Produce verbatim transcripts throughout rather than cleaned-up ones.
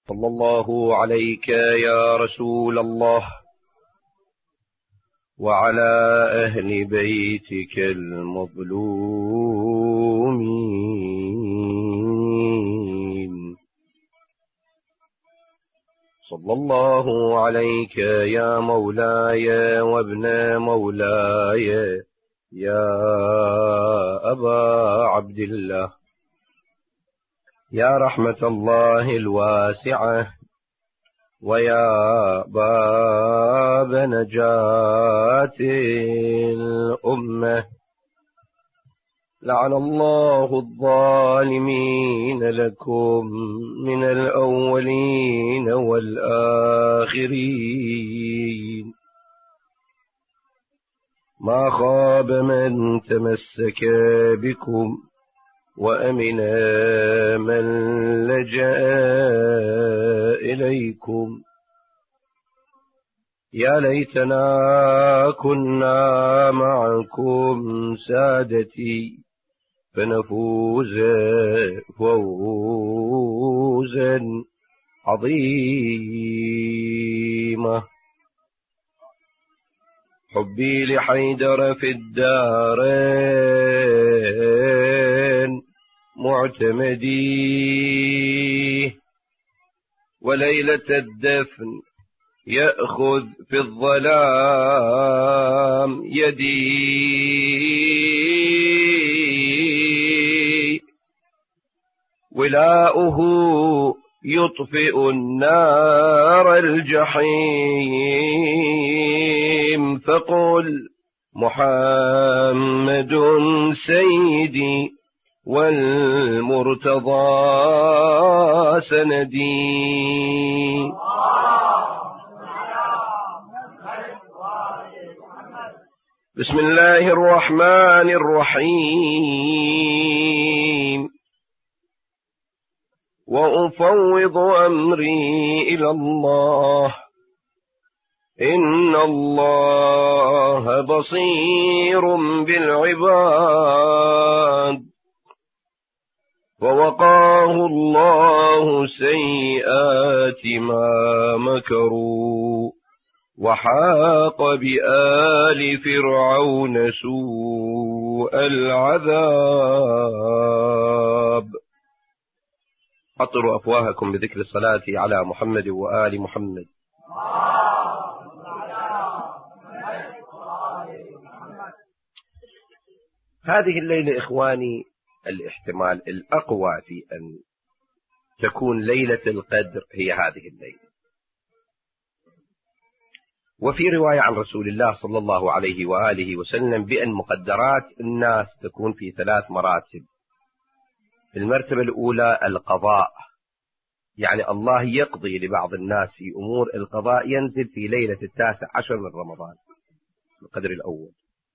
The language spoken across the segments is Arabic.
صلى الله عليك يا رسول الله وعلى أهل بيتك المظلومين. صلى الله عليك يا مولاي وابن مولاي يا أبا عبد الله، يا رحمة الله الواسعة ويا باب نجاة الأمة. لعن الله الظالمين لكم من الأولين والآخرين. ما خاب من تمسك بكم وأمن من لجأ إليكم. يا ليتنا كنا معكم سادتي فنفوز فوزا عظيما. حبي لحيدر في الدارين معتمدي، وليلة الدفن يأخذ في الظلام يدي. ولاؤه يطفئ النار الجحيم. فقل محمد سيدي والمرتضى سندي. بسم الله الرحمن الرحيم. وأفوض أمري إلى الله إن الله بصير بالعباد. ووقاه الله سيئات ما مكروا وحاق بآل فرعون سوء العذاب. أطروا أفواهكم بذكر الصلاة على محمد وآل محمد. هذه الليلة إخواني الاحتمال الأقوى في أن تكون ليلة القدر هي هذه الليلة. وفي رواية عن رسول الله صلى الله عليه وآله وسلم بأن مقدرات الناس تكون في ثلاث مراتب. المرتبة الأولى القضاء، يعني الله يقضي لبعض الناس في أمور القضاء، ينزل في ليلة التاسع عشر من رمضان، القدر الأول.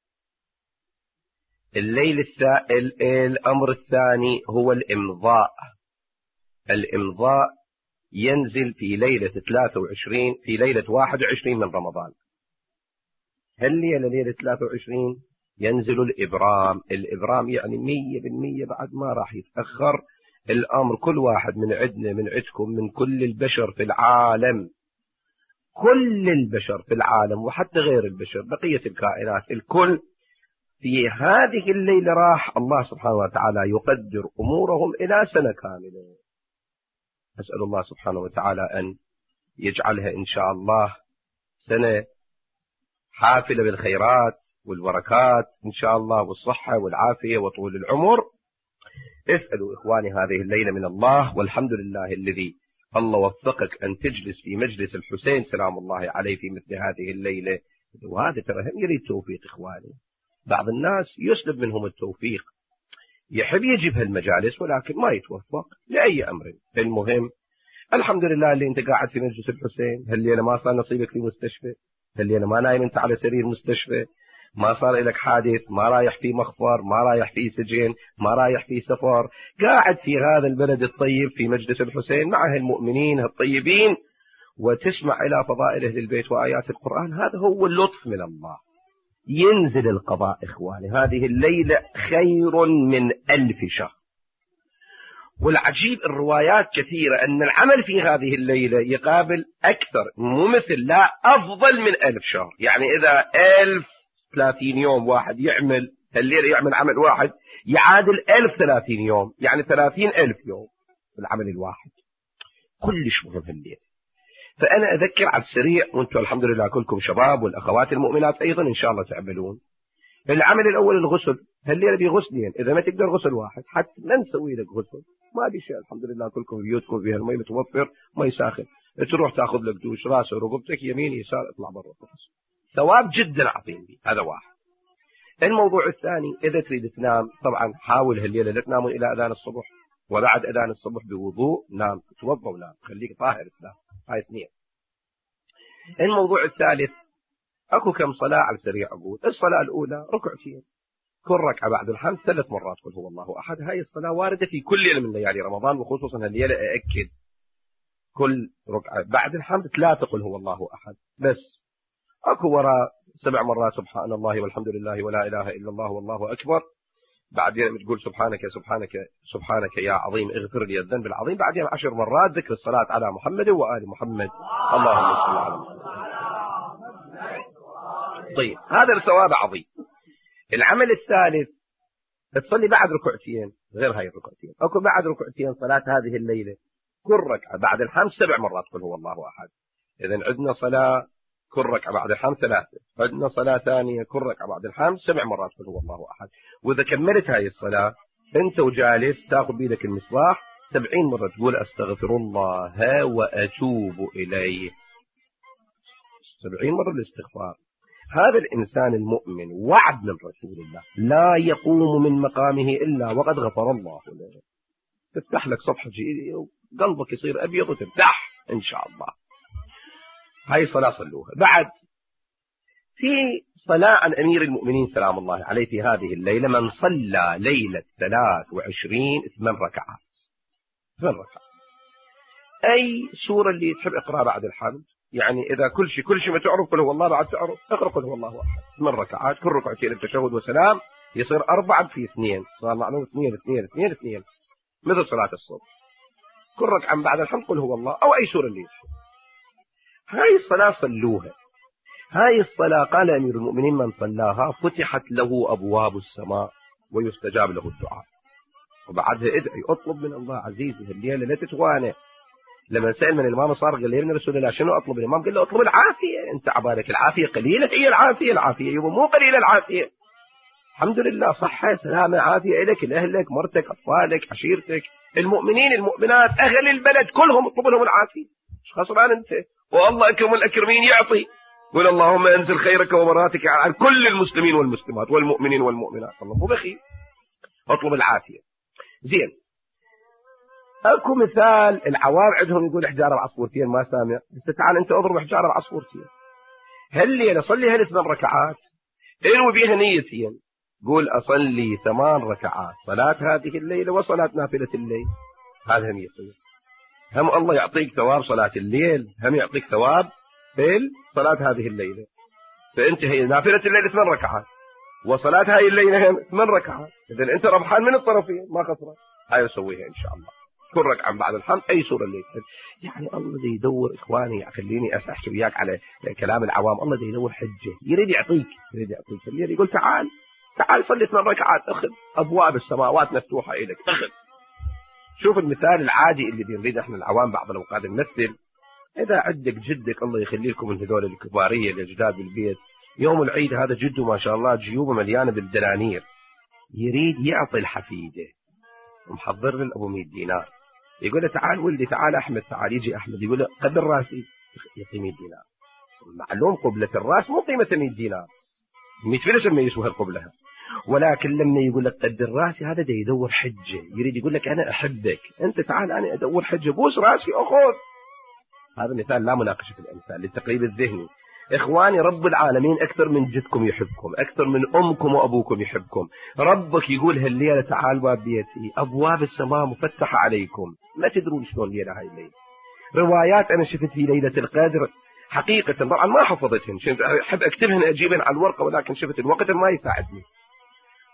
الليل الثاني الأمر الثاني هو الإمضاء. الإمضاء ينزل في ليلة ثلاثة وعشرين في ليلة واحد وعشرين من رمضان. هالليلة ليلة ثلاثة وعشرين ينزل الإبرام. الإبرام يعني مية بالمية بعد ما راح يتأخر الأمر. كل واحد من عندنا من عندكم من كل البشر في العالم، كل البشر في العالم وحتى غير البشر بقية الكائنات الكل في هذه الليلة راح الله سبحانه وتعالى يقدر أمورهم إلى سنة كاملة. أسأل الله سبحانه وتعالى أن يجعلها إن شاء الله سنة حافلة بالخيرات والبركات إن شاء الله، والصحة والعافية وطول العمر. اسألوا إخواني هذه الليلة من الله، والحمد لله الذي الله وفقك أن تجلس في مجلس الحسين سلام الله عليه في مثل هذه الليلة. وهذا ترى هم يريد توفيق إخواني. بعض الناس يسلب منهم التوفيق، يحب يجيب هالمجالس ولكن ما يتوفق لأي أمر. المهم الحمد لله اللي انت قاعد في مجلس الحسين هالليلة ما صار نصيبك في مستشفى، هالليلة ما نايم انت على سرير مستشفى، ما صار لك حادث، ما رايح في مخفر، ما رايح في سجن، ما رايح في سفر، قاعد في هذا البلد الطيب في مجلس الحسين مع المؤمنين الطيبين وتسمع إلى فضائل أهل البيت وآيات القرآن. هذا هو اللطف من الله. ينزل القضاء إخواني. هذه الليلة خير من ألف شهر. والعجيب الروايات كثيرة أن العمل في هذه الليلة يقابل أكثر، مو مثل لا أفضل من ألف شهر. يعني إذا ألف ثلاثين يوم واحد يعمل الليلة، يعمل عمل واحد يعادل ألف ثلاثين يوم، يعني ثلاثين ألف يوم العمل الواحد. كلش مهم الليلة. فأنا أذكر على السريع، وأنتم الحمد لله كلكم شباب، والأخوات المؤمنات أيضا إن شاء الله تعملون. العمل الأول الغسل، هالليلة بغسلين، إذا ما تقدر غسل واحد حتى لا نسوي لك غسل، ما بي شيء الحمد لله كلكم بيوتكم فيها المي متوفر، مي ساخن، تروح تاخذ لك دوش راسه ورقبتك يمين يسار، اطلع برا. ثواب جدا عظيم. هذا واحد. الموضوع الثاني، إذا تريد تنام طبعا حاول هالليلة لا تنامون إلى أذان الصبح، وبعد أذان الصبح بوضوء نام، توضى ونام، خليك طاهر تنام. هاي اثنين. الموضوع الثالث، اكو كم صلاة على السريع اقول. الصلاة الاولى ركعتين، كل ركعة بعد الحمد ثلاث مرات قل هو الله احد. هاي الصلاة واردة في كل ليلة من ليالي رمضان، وخصوصا هالليلة أأكد كل ركعة بعد الحمد ثلاثة قل هو الله احد بس. اكو وراء سبع مرات سبحان الله والحمد لله ولا اله الا الله والله اكبر، بعدين بتقول سبحانك سبحانك سبحانك يا عظيم اغفر لي الذنب العظيم، بعدين عشر مرات ذكر الصلاة على محمد وآل محمد، اللهم صل على محمد. طيب هذا الثواب عظيم. العمل الثالث، تصلي بعد ركعتين غير هاي الركعتين، اكو بعد ركعتين صلاة هذه الليلة كل ركعة بعد الحمد سبع مرات قل هو الله احد. اذا عندنا صلاة كل ركعة بعد الحمد ثلاثة، عندنا صلاة ثانية كل ركعة بعد الحمد سبع مرات قل هو الله احد. واذا كملت هاي الصلاة انت وجالس تاخذ بيدك المصباح سبعين مرة تقول استغفر الله واتوب اليه، سبعين مرة الاستغفار. هذا الإنسان المؤمن وعد من رسول الله لا يقوم من مقامه إلا وقد غفر الله له. تفتح لك صفحة جديدة وقلبك يصير أبيض وترتاح إن شاء الله. هاي صلاة صلوها. بعد في صلاة عن أمير المؤمنين سلام الله عليه في هذه الليلة، من صلى ليلة ثلاث وعشرين ثمان ركعات، ثمان ركعات أي سورة اللي تحب اقرأ بعد الحمد. يعني إذا كل شيء كل شيء ما تعرف قل هو الله بعد تعرف اقرأ قل هو الله أحد ثمان ركعات، كل ركعتين التشهد وسلام، يصير أربعة في اثنين، صار معلوم اثنين اثنين اثنين اثنين، مثل صلاة الصبح. كل ركعة بعد الحمد قل هو الله أو أي سورة اللي يشوف. هاي الصلاة صلوها. هاي الصلاة قال أمير المؤمنين من صلاها فتحت له أبواب السماء ويستجاب له الدعاء. وبعدها ادعي اطلب من الله عزيزي الليلة لا تتوانى. لما سأل من الإمام صار قال لي من رسول الله شنو أطلب؟ الإمام قال له أطلب العافية، أنت عبالك العافية قليلة، هي العافية العافية يبقى مو قليلة العافية. الحمد لله صحة سلامة عافية إليك لأهلك مرتك أطفالك عشيرتك المؤمنين المؤمنات أهل البلد كلهم اطلب لهم العافية. مش خسران أنت، والله أكرم الأكرمين يعطي. قل اللهم أنزل خيرك وبراتك على كل المسلمين والمسلمات والمؤمنين والمؤمنات، الله مو بخيل، اطلب العافية. زين، اكو مثال العوام عندهم يقول حجارة العصفورتين، ما سامع، بس تعال انت اضرب حجارة العصفورتين. هالليلة صلي هالثمان ركعات انوي بيها نيتين، قول اصلي ثمان ركعات صلاة هذه الليلة وصلاة نافلة الليل، هذا هم يصير. هم الله يعطيك ثواب صلاة الليل، هم يعطيك ثواب صلاة هذه الليلة. فانت هي نافلة الليل ثمان ركعات وصلاة هاي الليلة ثمان ركعات، اذا انت ربحان من الطرفين ما خسران. هاي نسويها ان شاء الله كل ركعة بعد الحمد أي سورة اللي يعني الله دي يدور إخواني، خليني أحكي وياك على كلام العوام. الله دي يدور حجة، يريد يعطيك يريد يعطيك اللي يقول تعال تعال صلي ثمان ركعات، أخذ أبواب السماوات مفتوحة إليك، أخذ. شوف المثال العادي اللي بنريد إحنا العوام بعض الأوقات نمثل. إذا عندك جدك الله يخليكم من هذول الكبارية الأجداد بالبيت، يوم العيد هذا جده ما شاء الله جيوبه مليانة بالدنانير، يريد يعطي الحفيدة ومحضر له أبو مئة دينار، يقول له تعال ولدي تعال أحمد تعال، يجي أحمد يقول له قبل راسي يعطي مئة دينار. معلوم قبلة الراس مو قيمة مئة دينار، مئة فلس ما يسوى القبلة، ولكن لما يقول لك قدر راسي هذا ده يدور حجة، يريد يقول لك أنا أحبك أنت تعال أنا أدور حجة، بوس راسي أخذ. هذا مثال لا مناقشة في الأمثال للتقريب الذهني. إخواني رب العالمين أكثر من جدكم يحبكم، أكثر من أمكم وأبوكم يحبكم. ربك يقول هالليلة تعال باب بيتي أبواب السماء مفتحة عليكم، ما تدرون شلون الليلة هاي الليلة. روايات أنا شفت في ليلة القدر حقيقة طبعا ما حفظتهن، أحب أكتبهن أجيبهن على الورقة، ولكن شفت الوقت ما يساعدني.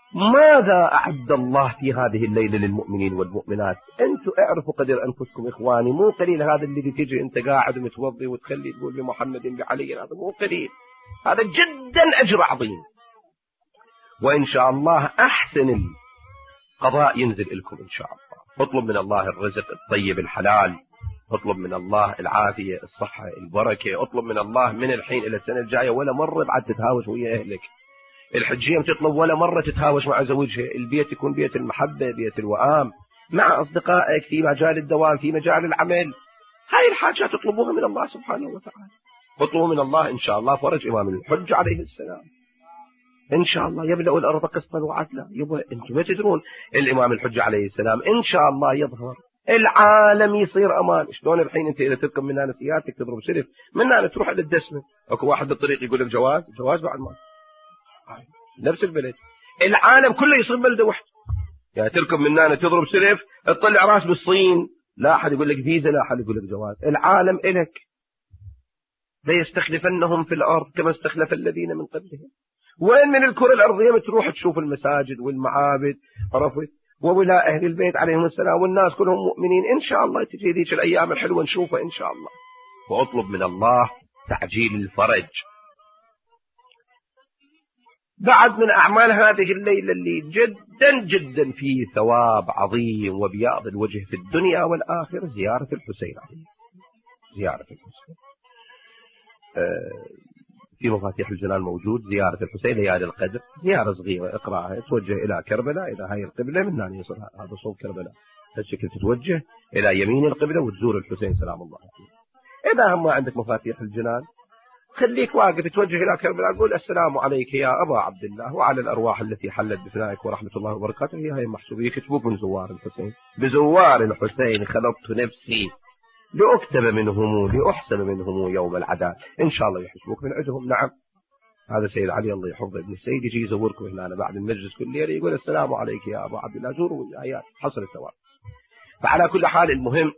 ماذا أعد الله في هذه الليلة للمؤمنين والمؤمنات؟ أنتم اعرفوا قدر أنفسكم إخواني، مو قليل هذا اللي تيجي أنت قاعد متوضي وتخلي تقول بمحمد بعلي، هذا مو قليل، هذا جدا أجر عظيم. وإن شاء الله أحسن القضاء ينزل لكم إن شاء الله. اطلب من الله الرزق الطيب الحلال، اطلب من الله العافية الصحة البركة، اطلب من الله من الحين إلى السنة الجاية ولا مرة بعد تتهاوش ويا أهلك. الحجية تطلب ولا مرة تتهاوش مع زوجها، البيت يكون بيت المحبة، بيت الوئام، مع أصدقائك في مجال الدوام، في مجال العمل. هاي الحاجات تطلبوها من الله سبحانه وتعالى. اطلبوا من الله إن شاء الله فرج إمام الحج عليه السلام، إن شاء الله يبلغ الأرض قسطا وعدلا. يبقى أنتم ما تدرون الإمام الحج عليه السلام إن شاء الله يظهر، العالم يصير أمان. شلون الحين أنت إذا تركب من هنا سيارتك تضرب سلف من هنا تروح إلى الدسمة، أكو واحد بالطريق يقول لك جواز، جواز بعد ما نفس البلد، العالم كله يصير بلده واحد. يعني تركب من هنا تضرب سلف تطلع راس بالصين، لا أحد يقول لك فيزا، لا أحد يقول لك جواز، العالم إلك. ليستخلفنهم في الأرض كما استخلف الذين من قبلهم. وين من الكرة الأرضية بتروح تشوف المساجد والمعابد، عرفت، وولاء أهل البيت عليهم السلام، والناس كلهم مؤمنين. إن شاء الله تجي ذيك الأيام الحلوة نشوفها إن شاء الله. وأطلب من الله تعجيل الفرج. بعد من أعمال هذه الليلة اللي جدا جدا فيه ثواب عظيم وبياض الوجه في الدنيا والآخرة، زيارة الحسين عليه، زيارة الحسين. آه في مفاتيح الجنان موجود زيارة الحسين ليالي القدر، زيارة صغيرة اقرأها، توجه إلى كربلاء، إذا هاي القبلة من هنا يصل هذا صوب كربلاء، هالشكل تتوجه إلى يمين القبلة وتزور الحسين سلام الله عليه. إذا هم ما عندك مفاتيح الجنان خليك واقف توجه إلى كربلاء، قول السلام عليك يا أبا عبد الله وعلى الأرواح التي حلت بفنائك ورحمة الله وبركاته. هي هاي محسوبة يكتبوك من زوار الحسين، بزوار الحسين خلطت نفسي لأكتب منهم لأحسب منهم يوم العداء. إن شاء الله يحسبوك من عندهم. نعم، هذا سيد علي الله يحفظه ابن السيد يجي يزوركم هنا بعد المجلس كل ليلة، يقول السلام عليك يا أبا عبد الله، زوروا الآيات حصل الثواب. فعلى كل حال المهم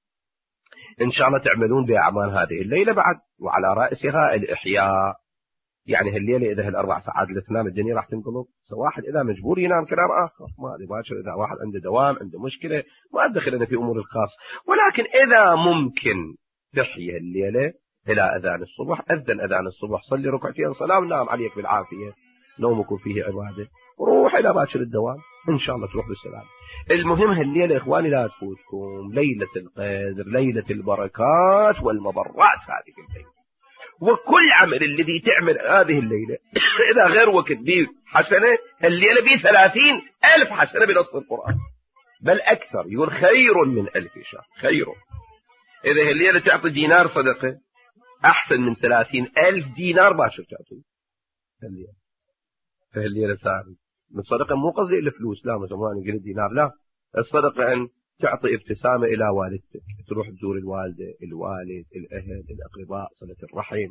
إن شاء الله تعملون بأعمال هذه الليلة بعد، وعلى رأسها الإحياء. يعني هالليلة إذا هالأربع ساعات اللي تنام الدنيا راح تنقلب. واحد إذا مجبور ينام كلام آخر، ما أدري باشر، إذا واحد عنده دوام عنده مشكلة ما أدخل أنا في أمور الخاص. ولكن إذا ممكن تحيا الليلة إلى أذان الصبح، أذن أذان الصبح، صلي ركعتين صلاة ونام عليك بالعافية، نومكم فيه عبادة، روح إلى باشر الدوام إن شاء الله تروح بالسلام. المهم هالليلة إخواني لا تفوتكم ليلة القدر، ليلة البركات والمبرات هذه الليلة. وكل عمل الذي تعمل هذه الليلة إذا غير وقت بيه حسنة، الليلة بيه ثلاثين ألف حسنة بنص القرآن، بل أكثر، يقول خير من ألف شهر، خير. إذا الليلة تعطي دينار صدقة أحسن من ثلاثين ألف دينار باشر تعطي الليلة. فهالليلة صار من صدقة مو قصدي الفلوس، لا مثلا ما نقول دينار، لا، الصدقة أن تعطي ابتسامة إلى والدتك، تروح تزور الوالدة الوالد الأهل الأقرباء، صلة الرحم.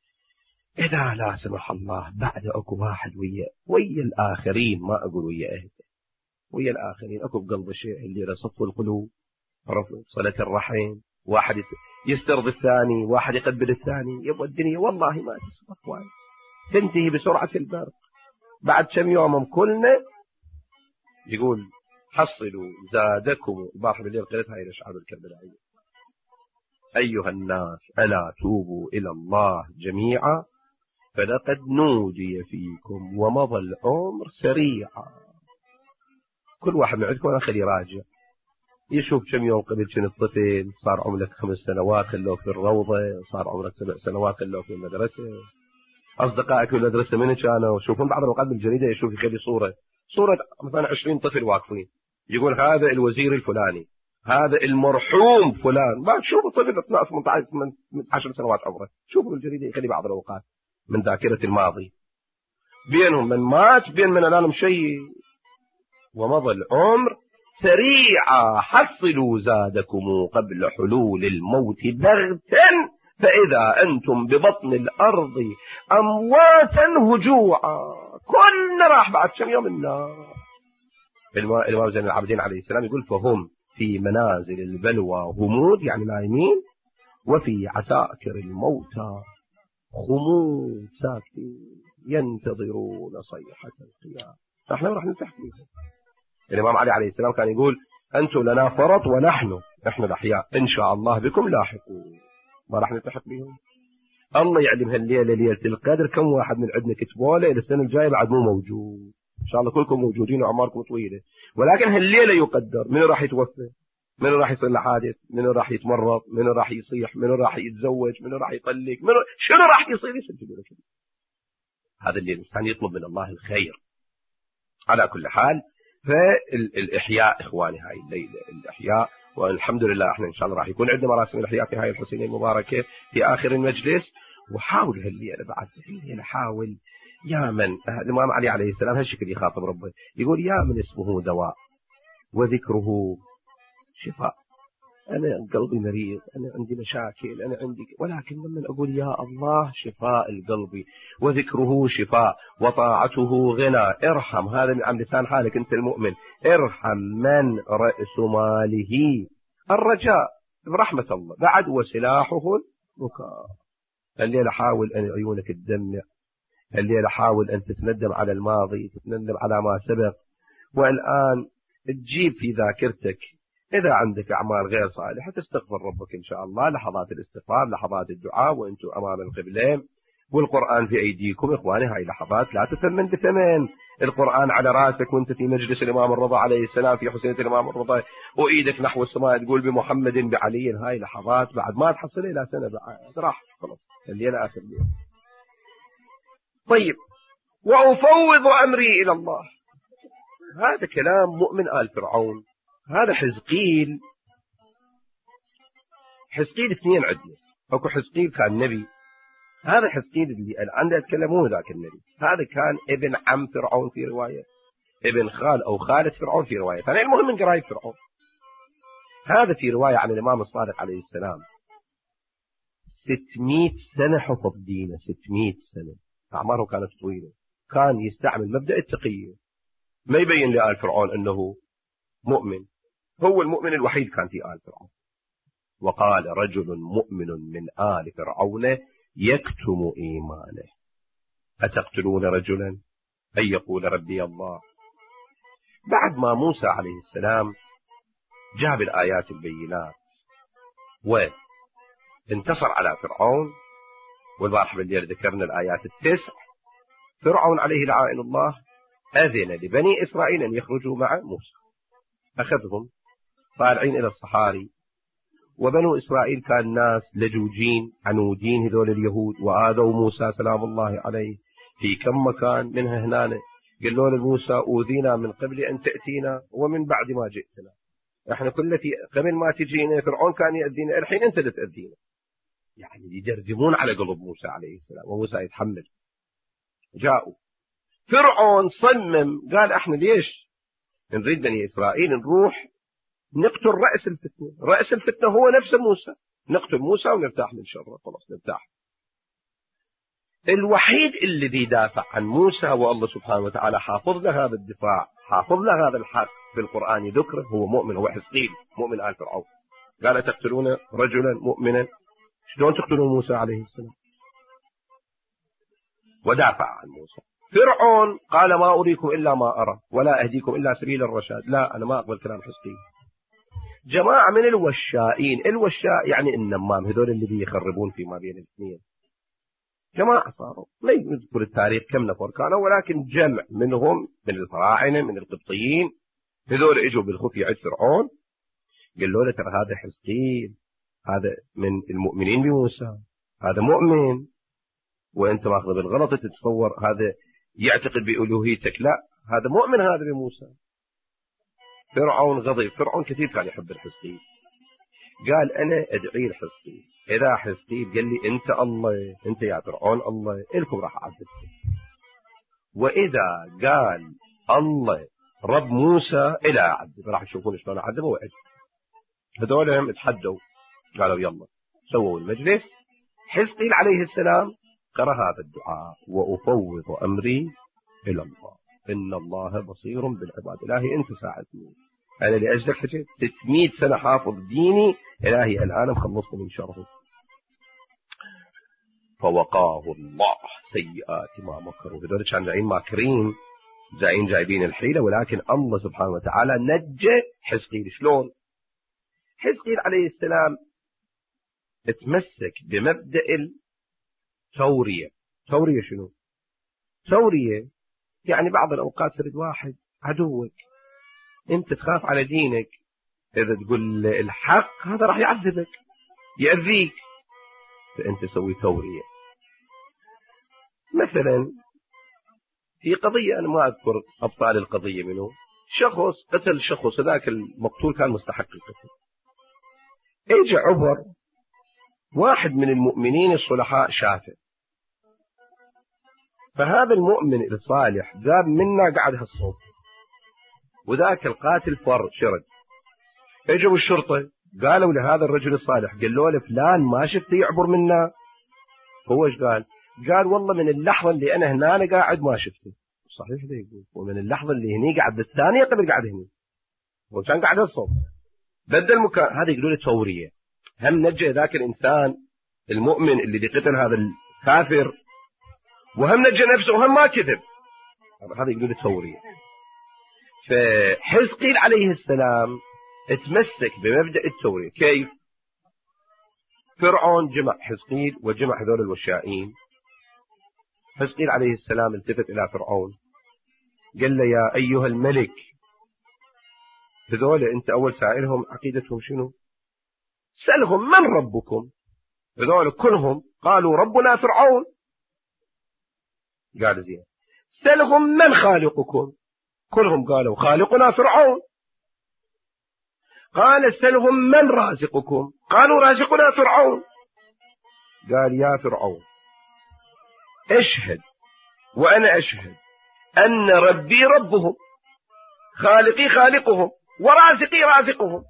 إذا لا سمح الله بعد أكو واحد ويا ويا الآخرين، ما أقول ويا أهله، ويا الآخرين أكو بقلب الشيء اللي رصف القلوب، عرفوا، صلة الرحم، واحد يسترضي الثاني، واحد يقبل الثاني، يبقى الدنيا والله ما تسوى أخوان، تنتهي بسرعة البرق. بعد كم يوم كلنا يقول حصلوا زادكم، البارحة بالليل قريت هاي الأشعار الكربلائية: أيها الناس ألا توبوا إلى الله جميعا فلقد نودي فيكم ومضى العمر سريعا. كل واحد من عندكم أنا خلي راجع يشوف كم يوم قبل كنت طفل، صار عمرك خمس سنوات خلوك في الروضة، صار عمرك سبع سنوات خلوك في المدرسة، أصدقائك في المدرسة من كانوا يشوفون بعض الأوقات بالجريدة يشوف يخلي صورة صورة مثلا عشرين طفل واقفين، يقول هذا الوزير الفلاني، هذا المرحوم فلان، ما تشوفوا طفل اثناء ثمانية عشر سنوات عمره، شوفوا بالجريدة يخلي بعض الأوقات من ذاكرة الماضي، بينهم من مات بين من العالم شيء. ومضى العمر سريعا حصلوا زادكم قبل حلول الموت بغتا فإذا أنتم ببطن الأرض أمواتا هجوعا. كلنا راح بعد كم يوم النار. الإمام زين العابدين عليه السلام يقول فهم في منازل البلوى همود، يعني نايمين، وفي عساكر الموتى خمود ساكتين ينتظرون صيحة القيام. احنا راح نلتحق بهم. الإمام علي عليه السلام كان يقول أنتم لنا فرط ونحن احنا الأحياء إن شاء الله بكم لاحقون، ما راح نلتحق بهم. الله يعلم هالليلة ليلة القدر كم واحد من عندنا كتبوا له السنة الجاية بعد مو موجود، إن شاء الله كلكم موجودين وأعماركم طويلة، ولكن هالليلة يقدر من راح يتوفى، من راح يصير له حادث، من راح يتمرض، من راح يصيح، من راح يتزوج، من راح يطلق، من راح... شنو راح يصير يصير. هذا اللي الإنسان يطلب من الله الخير. على كل حال فالإحياء إخواني هاي الليلة الإحياء، والحمد لله احنا إن شاء الله راح يكون عندنا مراسم الإحياء في هاي الحسينية المباركة في آخر المجلس. وحاول هالليلة بعد هالليلة حاول يا من الإمام علي عليه السلام هالشكل يخاطب ربه يقول يا من اسمه دواء وذكره شفاء. أنا قلبي مريض، أنا عندي مشاكل، أنا عندي، ولكن لما أقول يا الله شفاء القلب وذكره شفاء وطاعته غنى، ارحم هذا عن لسان حالك أنت المؤمن، ارحم من رأس ماله الرجاء برحمة الله بعد وسلاحه البكاء. الليلة حاول أن عيونك تدمع، الليلة حاول أن تتندم على الماضي، تتندم على ما سبق، والآن تجيب في ذاكرتك إذا عندك أعمال غير صالحة تستغفر ربك إن شاء الله، لحظات الاستغفار، لحظات الدعاء وأنتم أمام القبلين والقرآن في أيديكم. إخواني هاي لحظات لا تثمن بثمن، القرآن على راسك وأنت في مجلس الإمام الرضا عليه السلام في حسينة الإمام الرضا وإيدك نحو السماء تقول بمحمد بعلي، هاي لحظات بعد ما تحصل إلى سنة بعد راح خلاص الليلة آخر ليلة. طيب وأفوض أمري إلى الله، هذا كلام مؤمن آل فرعون. هذا حزقيل، حزقيل اثنين عندنا، اكو حزقيل كان نبي، هذا حزقيل اللي عنده يتكلمون ذاك النبي، هذا كان ابن عم فرعون في رواية، ابن خال أو خالة فرعون في رواية، فأنا المهم من قراية فرعون. هذا في رواية عن الإمام الصادق عليه السلام ستمائة سنة حفظ دينه، ستمائة سنة، أعماره كانت طويلة، كان يستعمل مبدأ التقية، ما يبين لآل فرعون أنه مؤمن، هو المؤمن الوحيد كان في آل فرعون. وقال رجل مؤمن من آل فرعون يكتم إيمانه أتقتلون رجلا أن يقول ربي الله. بعد ما موسى عليه السلام جاب الآيات البينات وانتصر على فرعون، والبارح بالليل ذكرنا الآيات التسع، فرعون عليه لعائن الله أذن لبني إسرائيل أن يخرجوا مع موسى، أخذهم طالعين إلى الصحاري، وبنو إسرائيل كان ناس لجوجين عنودين هذول اليهود، وآذوا موسى سلام الله عليه في كم مكان، منها هنا قالوا لموسى أوذينا من قبل أن تأتينا ومن بعد ما جئتنا، احنا كل في قبل ما تجينا فرعون كان يأذينا، الحين أنت اللي تأذينا، يعني يجرجمون على قلب موسى عليه السلام، وموسى يتحمل. جاءوا فرعون صمم قال احنا ليش نريد بني إسرائيل نروح نقتل رأس الفتنة، رأس الفتنة هو نفس موسى، نقتل موسى ونرتاح من شره، خلاص نرتاح. الوحيد اللي بيدافع عن موسى والله سبحانه وتعالى حافظ له هذا الدفاع، حافظ له هذا الحق في القرآن يذكره، هو مؤمن، هو حزقيل مؤمن آل فرعون. قال تقتلون رجلا مؤمنا، شلون تقتلون موسى عليه السلام؟ ودافع عن موسى. فرعون قال ما أريكم إلا ما أرى ولا أهديكم إلا سبيل الرشاد، لا أنا ما أقبل كلام حزقيل. جماعة من الوشائين، الوشاء يعني النمام، هذول اللي بيخربون فيما بين الاثنين، جماعة صاروا لا يذكر التاريخ كم نفر كانوا، ولكن جمع منهم من الفراعنة من القبطيين، هذول اجوا بالخفي عند فرعون قالوا له ترى هذا حزقيل، هذا من المؤمنين بموسى، هذا مؤمن، وانت ماخذ بالغلط تتصور هذا يعتقد بألوهيتك، لا هذا مؤمن هذا بموسى. فرعون غضب، فرعون كثير كان يحب الحزقيل، قال أنا أدعي الحزقيل، إذا حزقيل قال لي أنت الله، أنت يا فرعون الله، إلكم راح أعذبكم، وإذا قال الله رب موسى إلى أعذب، راح تشوفون شلون أعذبه وأجب. هذولهم اتحدوا قالوا يلا، سووا المجلس، حزقيل عليه السلام قرأ هذا الدعاء وأفوض أمري إلى الله إن الله بصير بالعباد، إلهي أنت ساعدني، أنا لأجلك حجيت ستمائة سنة حافظ ديني، إلهي الآن مخلصه من شره. فوقاه الله سيئات ما مكروا، هذول كانوا جايين ماكرين جايين جايبين الحيلة، ولكن الله سبحانه وتعالى نجى حزقيل. شلون؟ حزقيل عليه السلام اتمسك بمبدأ التورية. تورية شنو؟ تورية يعني بعض الأوقات تريد واحد عدوك انت تخاف على دينك، إذا تقول الحق هذا راح يعذبك يأذيك، فأنت تسوي تورية. مثلا في قضية أنا ما أذكر أبطال القضية منه، شخص قتل شخص، ذاك المقتول كان مستحق القتل، اجى عبر واحد من المؤمنين الصلحاء شافه، فهذا المؤمن الصالح جاب منا قعد هالصوت، وذاك القاتل فر شرد. اجوا الشرطة قالوا لهذا الرجل الصالح، قالوا له فلان ما شفته يعبر منا؟ هو ايش قال؟ قال والله من اللحظة اللي أنا هنا أنا قاعد ما شفته. صحيح ده يقول، ومن اللحظة اللي هني قاعد بالثانية قبل قاعد هني، هو كان قاعد الصوت بدل المكان. هذا يقولوا له تورية. هم نجى ذاك الإنسان المؤمن اللي قتل هذا الكافر، وهم نجى نفسه وهم ما كذب. هذا يقولوا له تورية. فحزقيل عليه السلام اتمسك بمبدأ التورية. كيف؟ فرعون جمع حزقيل وجمع هذول الوشائين. حزقيل عليه السلام التفت إلى فرعون قال له يا أيها الملك، هذول أنت أول سائلهم عقيدتهم شنو؟ سألهم من ربكم؟ هذول كلهم قالوا ربنا فرعون. قال زين. سألهم من خالقكم؟ كلهم قالوا خالقنا فرعون. قال سألهم من رازقكم؟ قالوا رازقنا فرعون. قال يا فرعون اشهد وأنا أشهد أن ربي ربهم، خالقي خالقهم، ورازقي رازقهم.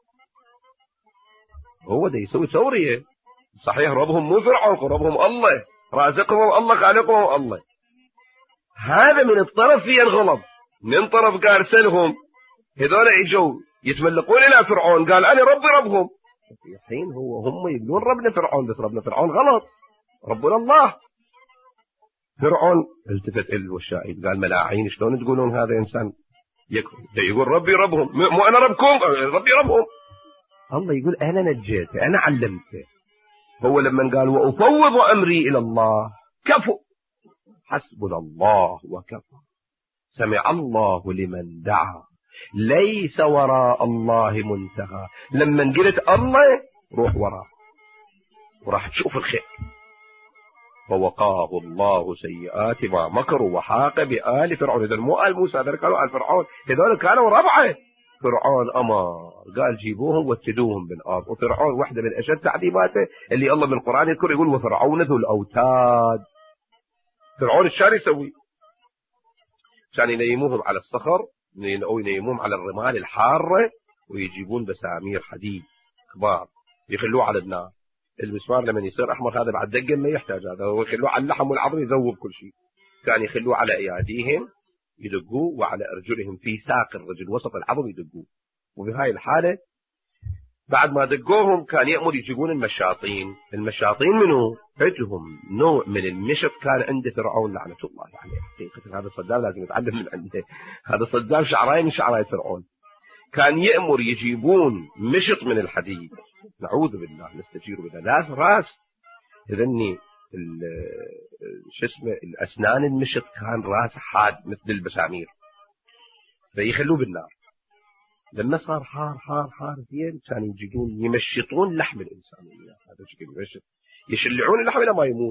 هو ده يسوي تورية. صحيح ربهم مو فرعون، ربهم الله، رازقهم الله، خالقهم الله. هذا من الطرف فيه الغلط. من طرف قال سلهم هذول اجوا يتملقون إلى فرعون، قال أنا ربي ربهم. في حين هو هم يقولون ربنا فرعون، بس ربنا فرعون غلط، ربنا الله. فرعون التفت إلى الوشائين قال ملاعين شلون تقولون هذا إنسان يكفر يقول ربي ربهم؟ مو أنا ربكم، ربي ربهم. الله يقول أنا نجيته، أنا علمته. هو لما قال وأفوض أمري إلى الله كفوا، حسبنا الله وكفى، سمع الله لمن دعا، ليس وراء الله منتهى. لما قلت الله روح وراه وراح تشوف الخير. فوقاه الله سيئات ما مكروا وحاق بآل فرعون. إذا مو آل موسى، هذول كانوا آل فرعون، هذول كانوا ربعه. فرعون أمر قال جيبوهم واتدوهم بالأرض. وفرعون واحدة من أشد تعذيباته اللي الله من القرآن يذكر، يقول وفرعون ذو الأوتاد. فرعون الشار يسوي كان ينيموهم على الصخر أو ينيموهم على الرمال الحارة، ويجيبون بسامير حديد كبار يخلوه على النار. المسمار لما يصير أحمر هذا بعد دقة ما يحتاج هذا، هو يخلوه على اللحم والعظم يذوب كل شيء. كان يخلوه على أياديهم يدقوه، وعلى أرجلهم في ساق الرجل وسط العظم يدقوه. وبهاي الحالة بعد ما دقوهم كان يأمر يجيبون المشاطين. المشاطين منه عندهم نوع من المشط كان عند فرعون لعنة الله عليه. حقيقة هذا صدام لازم يتعلم من عنده. هذا صدام شعراي من شعراي فرعون. كان يأمر يجيبون مشط من الحديد، نعوذ بالله نستجير بالله، لا راس إذني شو اسمه الأسنان المشط كان راس حاد مثل البسامير، فيخلوه بالنار. لما صار حار حار حار زين كانوا يجيبون يمشطون لحم الإنسان، هذا شكل يمشط، يشلعون اللحم إلى ما يموت.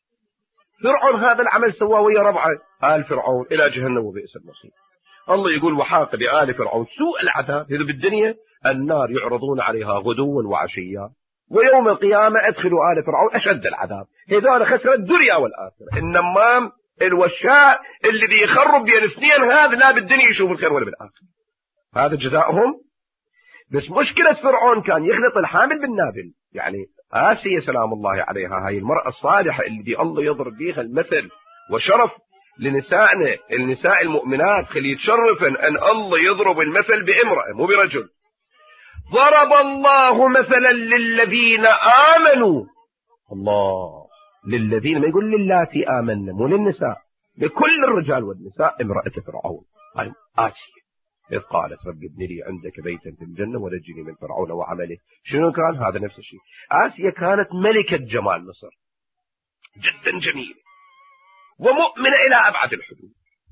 فرعون هذا العمل سواه ويا ربعه آل فرعون إلى جهنم وبئس المصير. الله يقول وحاق بآل فرعون سوء العذاب. إذا بالدنيا النار يعرضون عليها غدوا وعشيا، ويوم القيامة أدخلوا آل فرعون أشد العذاب. هذول خسر الدنيا والآخرة. النمام الوشاء اللي بيخرب بين اثنين، هذا لا بالدنيا يشوف الخير ولا بالآخرة. هذا جزاؤهم. بس مشكلة فرعون كان يخلط الحامل بالنابل. يعني آسيا سلام الله عليها، هاي المرأة الصالحة اللي الله يضرب بيها المثل وشرف لنسائنا النساء المؤمنات، خلي يتشرفن أن الله يضرب المثل بامرأة مو برجل. ضرب الله مثلا للذين آمنوا، الله للذين، ما يقول للاتي آمنا مو للنساء، لكل الرجال والنساء امرأة فرعون أي آسيا، إذ قالت رب ابن لي عندك بيتا في الجنة ونجني من فرعون وعمله. شنو كان هذا؟ نفس الشيء. آسيا كانت ملكة جمال مصر، جدا جميلة ومؤمنة إلى أبعد الحدود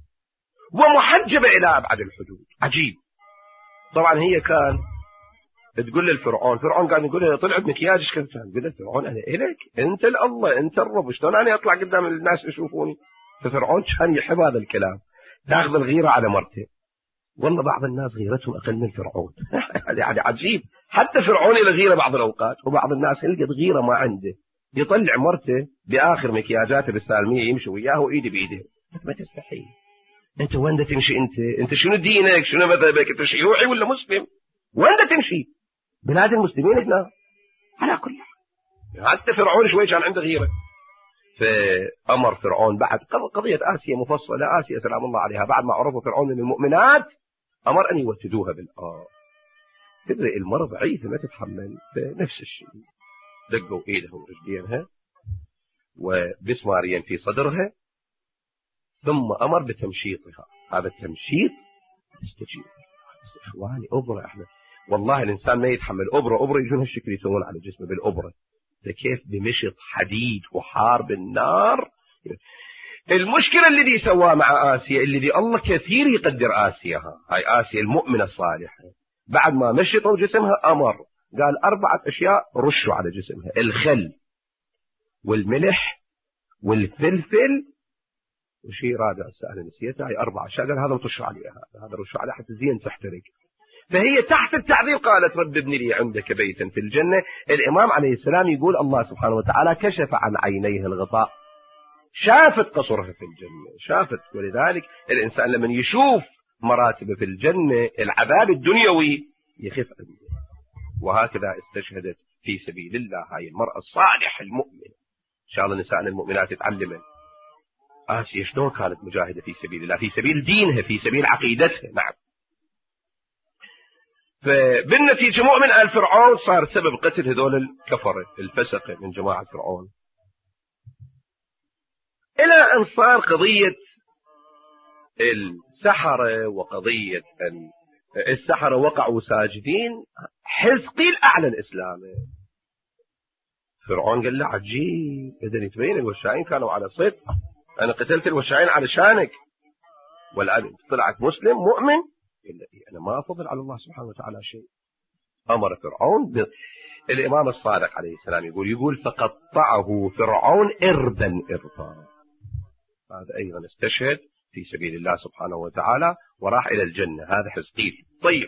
ومحجبة إلى أبعد الحدود. عجيب. طبعا هي كان تقول للفرعون، فرعون قاعد يقول له طلعت مكياجش كم كان، يقول له فرعون أنا إليك، أنت الله أنت الرب، شلون أنا أطلع قدام الناس يشوفوني؟ ففرعون كان يحب هذا الكلام، تاخذ الغيرة على مرته. والله بعض الناس غيرتهم أقل من فرعون. يعني عجيب، حتى فرعون له غيرة بعض الأوقات، وبعض الناس يلقى غيرة ما عنده، يطلع مرته بآخر مكياجات السالمية يمشي وياه وإيدي بإيده. ما تستحي أنت وين تمشي؟ أنت أنت شنو دينك؟ شنو مذهبك؟ أنت شيوعي ولا مسلم؟ وين تمشي؟ بلاد المسلمين هنا. على كل حال حتى فرعون شوي كان عنده غيرة. فأمر فرعون بعد قضية آسيا مفصلة، آسيا سلام الله عليها بعد ما عرفوا فرعون من المؤمنات أمر أن يوتدوها بالآر. تدري المرة ضعيفة ما تتحمل، فنفس الشيء دقوا إيدهم ورجلينها وبسماريا في صدرها، ثم أمر بتمشيطها. هذا التمشيط يستجيب. إخواني أبرة إحنا والله الإنسان ما يتحمل أبرة أبرة يجون هالشكل يسوون على جسمه بالأبرة. كيف بمشط حديد وحار بالنار. المشكلة الذي سواه مع آسيا، الذي الله كثير يقدر آسيا، هاي آسيا المؤمنة الصالحة، بعد ما مشطوا جسمها أمر قال أربعة أشياء رشوا على جسمها: الخل والملح والفلفل وشيء رابع أنا نسيته. هاي أربعة أشياء قال هذا رشوا عليها، هذا رشوا عليها حتى زين تحترق. فهي تحت التعذيب. قالت رب ابن لي عندك بيتا في الجنة. الإمام عليه السلام يقول الله سبحانه وتعالى كشف عن عينيه الغطاء، شافت قصرها في الجنة، شافت. ولذلك الإنسان لمن يشوف مراتب في الجنة العذاب الدنيوي يخف عنه. وهكذا استشهدت في سبيل الله هاي المرأة الصالحة المؤمنة. إن شاء الله نسائنا المؤمنات يتعلمن آسيا شلون كانت مجاهدة في سبيل الله، في سبيل دينها، في سبيل عقيدتها. نعم. فبالنتيجة مؤمن آل فرعون صار سبب قتل هذول الكفرة الفسقة من جماعة فرعون، إلى أن صار قضية السحرة وقضية أن السحرة وقعوا ساجدين. حزقيل أعلن إسلامه. فرعون قال له عجيب، إذن يتبين الوشاعين كانوا على صدق، أنا قتلت الوشاعين علشانك والآن طلعت مسلم مؤمن. أنا ما أفضل على الله سبحانه وتعالى شيء. أمر فرعون ب... الإمام الصادق عليه السلام يقول يقول فقطعه فرعون إربا إربا. هذا أيضا استشهد في سبيل الله سبحانه وتعالى وراح إلى الجنة. هذا حزقيل. طيب،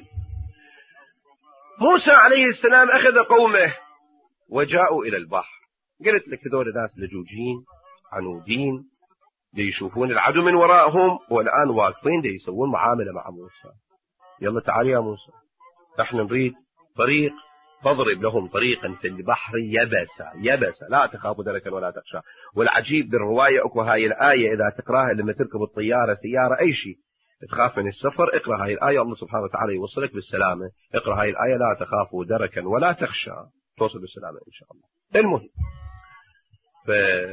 موسى عليه السلام أخذ قومه وجاءوا إلى البحر. قلت لك هذول ناس لجوجين عنودين ليشوفون العدو من وراءهم، والآن واقفين دي يسوون معاملة مع موسى. يلا تعال يا موسى، احنا نريد طريق فاضرب لهم طريقا في البحر يبسا يبسا لا تخاف دركا ولا تخشى. والعجيب بالرواية أكو هاي الآية إذا تقراها لما تركب الطيارة سيارة أي شيء تخاف من السفر، اقرأ هاي الآية الله سبحانه وتعالى يوصلك بالسلامة. اقرأ هاي الآية لا تخافوا دركا ولا تخشى، توصل بالسلامة إن شاء الله. المهم ف...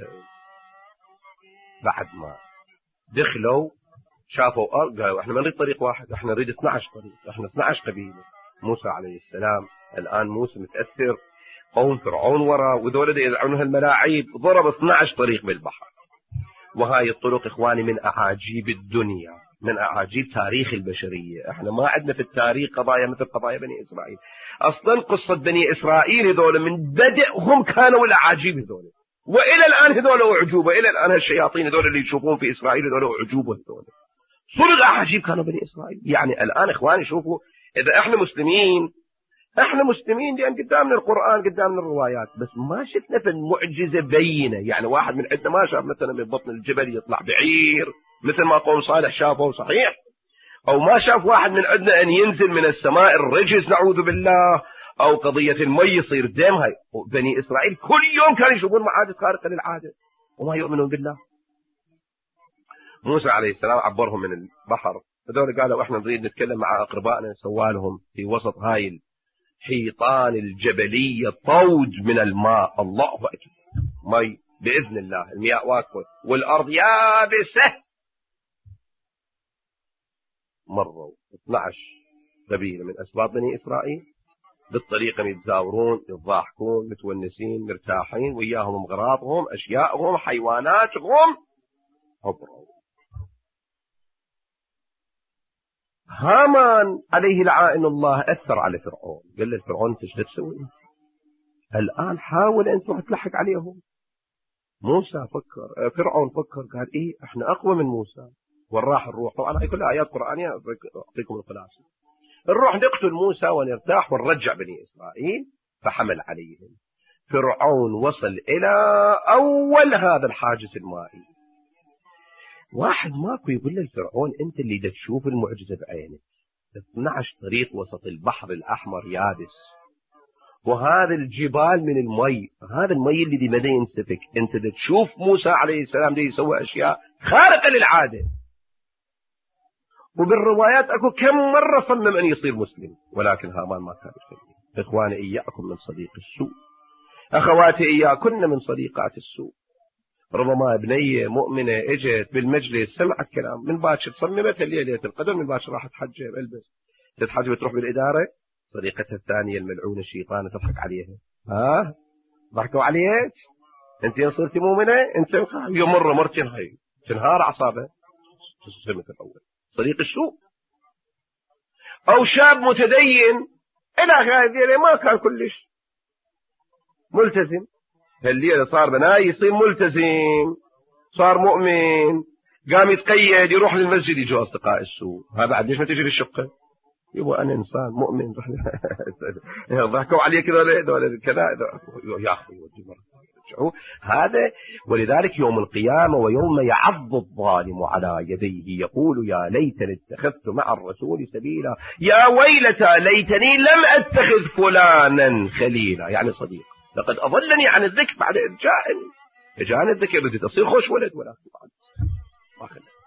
بعد ما دخلوا شافوا أرض قالوا احنا ما نريد طريق واحد، احنا نريد اثني عشر طريق، احنا اثني عشر قبيلة. موسى عليه السلام الآن موسى متأثر، قوم فرعون ورا وذول يدعونها الملاعيب، ضرب اثني عشر طريق بالبحر. وهاي الطرق إخواني من أعاجيب الدنيا، من أعاجيب تاريخ البشرية. احنا ما عندنا في التاريخ قضايا مثل قضايا بني إسرائيل. أصلا قصة بني إسرائيل هذول من بدأهم كانوا الأعاجيب هذول، وإلى الآن هذول أعجوبة. إلى الآن الشياطين هذول اللي يشوفون في إسرائيل هذول أعجوبة، هذول صدق أعاجيب كانوا بني إسرائيل. يعني الآن إخواني شوفوا، إذا إحنا مسلمين إحنا مسلمين لأن قدامنا القرآن قدامنا الروايات، بس ما شفنا في المعجزة بينة. يعني واحد من عندنا ما شاف مثلا من بطن الجبل يطلع بعير مثل ما قوم صالح شافوا صحيح، أو ما شاف واحد من عندنا أن ينزل من السماء الرجز نعوذ بالله، أو قضية المي يصير دم. هاي بني إسرائيل كل يوم كانوا يشوفون معاجز خارقة للعادة وما يؤمنون بالله. موسى عليه السلام عبرهم من البحر، هذول قالوا احنا نريد نتكلم مع أقربائنا، سوالهم في وسط هاي الحيطان الجبلية طوج من الماء، الله أكبر، مي بإذن الله، المياه واقفة والأرض يابسة مروا اثني عشر قبيلة من أسباط بني إسرائيل بالطريقة يتزاورون يتضاحكون متونسين مرتاحين وياهم مغراضهم أشياءهم حيواناتهم عبروا. هامان عليه لعائن الله أثر على فرعون، قال له فرعون انت ايش تسوي الآن؟ حاول أن تروح تلحق عليهم. موسى فكر، فرعون فكر قال إيه إحنا أقوى من موسى وراح الروح. طبعا هاي كلها آيات قرآنية أعطيكم الخلاصة. نروح نقتل موسى ونرتاح ونرجع بني إسرائيل. فحمل عليهم. فرعون وصل إلى أول هذا الحاجز المائي. واحد ماكو يقول للفرعون أنت اللي دا تشوف المعجزة بعينك، اثني عشر طريق وسط البحر الأحمر يابس، وهذا الجبال من المي، هذا المي اللي دي بدا ينسفك، انت دا تشوف موسى عليه السلام دي يسوي أشياء خارقة للعادة. وبالروايات أكو كم مرة صمم أن يصير مسلم، ولكن هامان ما كان يخليه. إخواني إياكم من صديق السوء، أخواتي إياكن من صديقات السوء. ربما بنية مؤمنة اجت بالمجلس سمعت كلام، من باكر صممت ليلة القدر، من باكر راحت حجة البس تتحجب تروح بالإدارة، صديقتها الثانية الملعونة الشيطانة تضحك عليها. ها ضحكوا عليك انت يا صرتي مؤمنة انت يوم مرة مرتين هاي تنهار عصابة تسلمت الأول. صديق السوء. أو شاب متدين إلى هذه ما كان كلش ملتزم، هالليلة صار بناي يصير ملتزم، صار مؤمن، قام يتقيد يروح للمسجد يجوا أصدقاء السوء. ها بعد ليش ما تجي بالشقة؟ يبقى أنا إنسان مؤمن ضحكوا عليه كذا ولا كذا يا أخي هذا. ولذلك يوم القيامة ويوم يعض الظالم على يديه يقول يا ليتني اتخذت مع الرسول سبيلا، يا ويلتى ليتني لم أتخذ فلانا خليلا، يعني صديق، لقد أضلني عن الذكر بعد إذ جاءني. جاءني الذكر بدي أصير خوش ولد ولا بعد.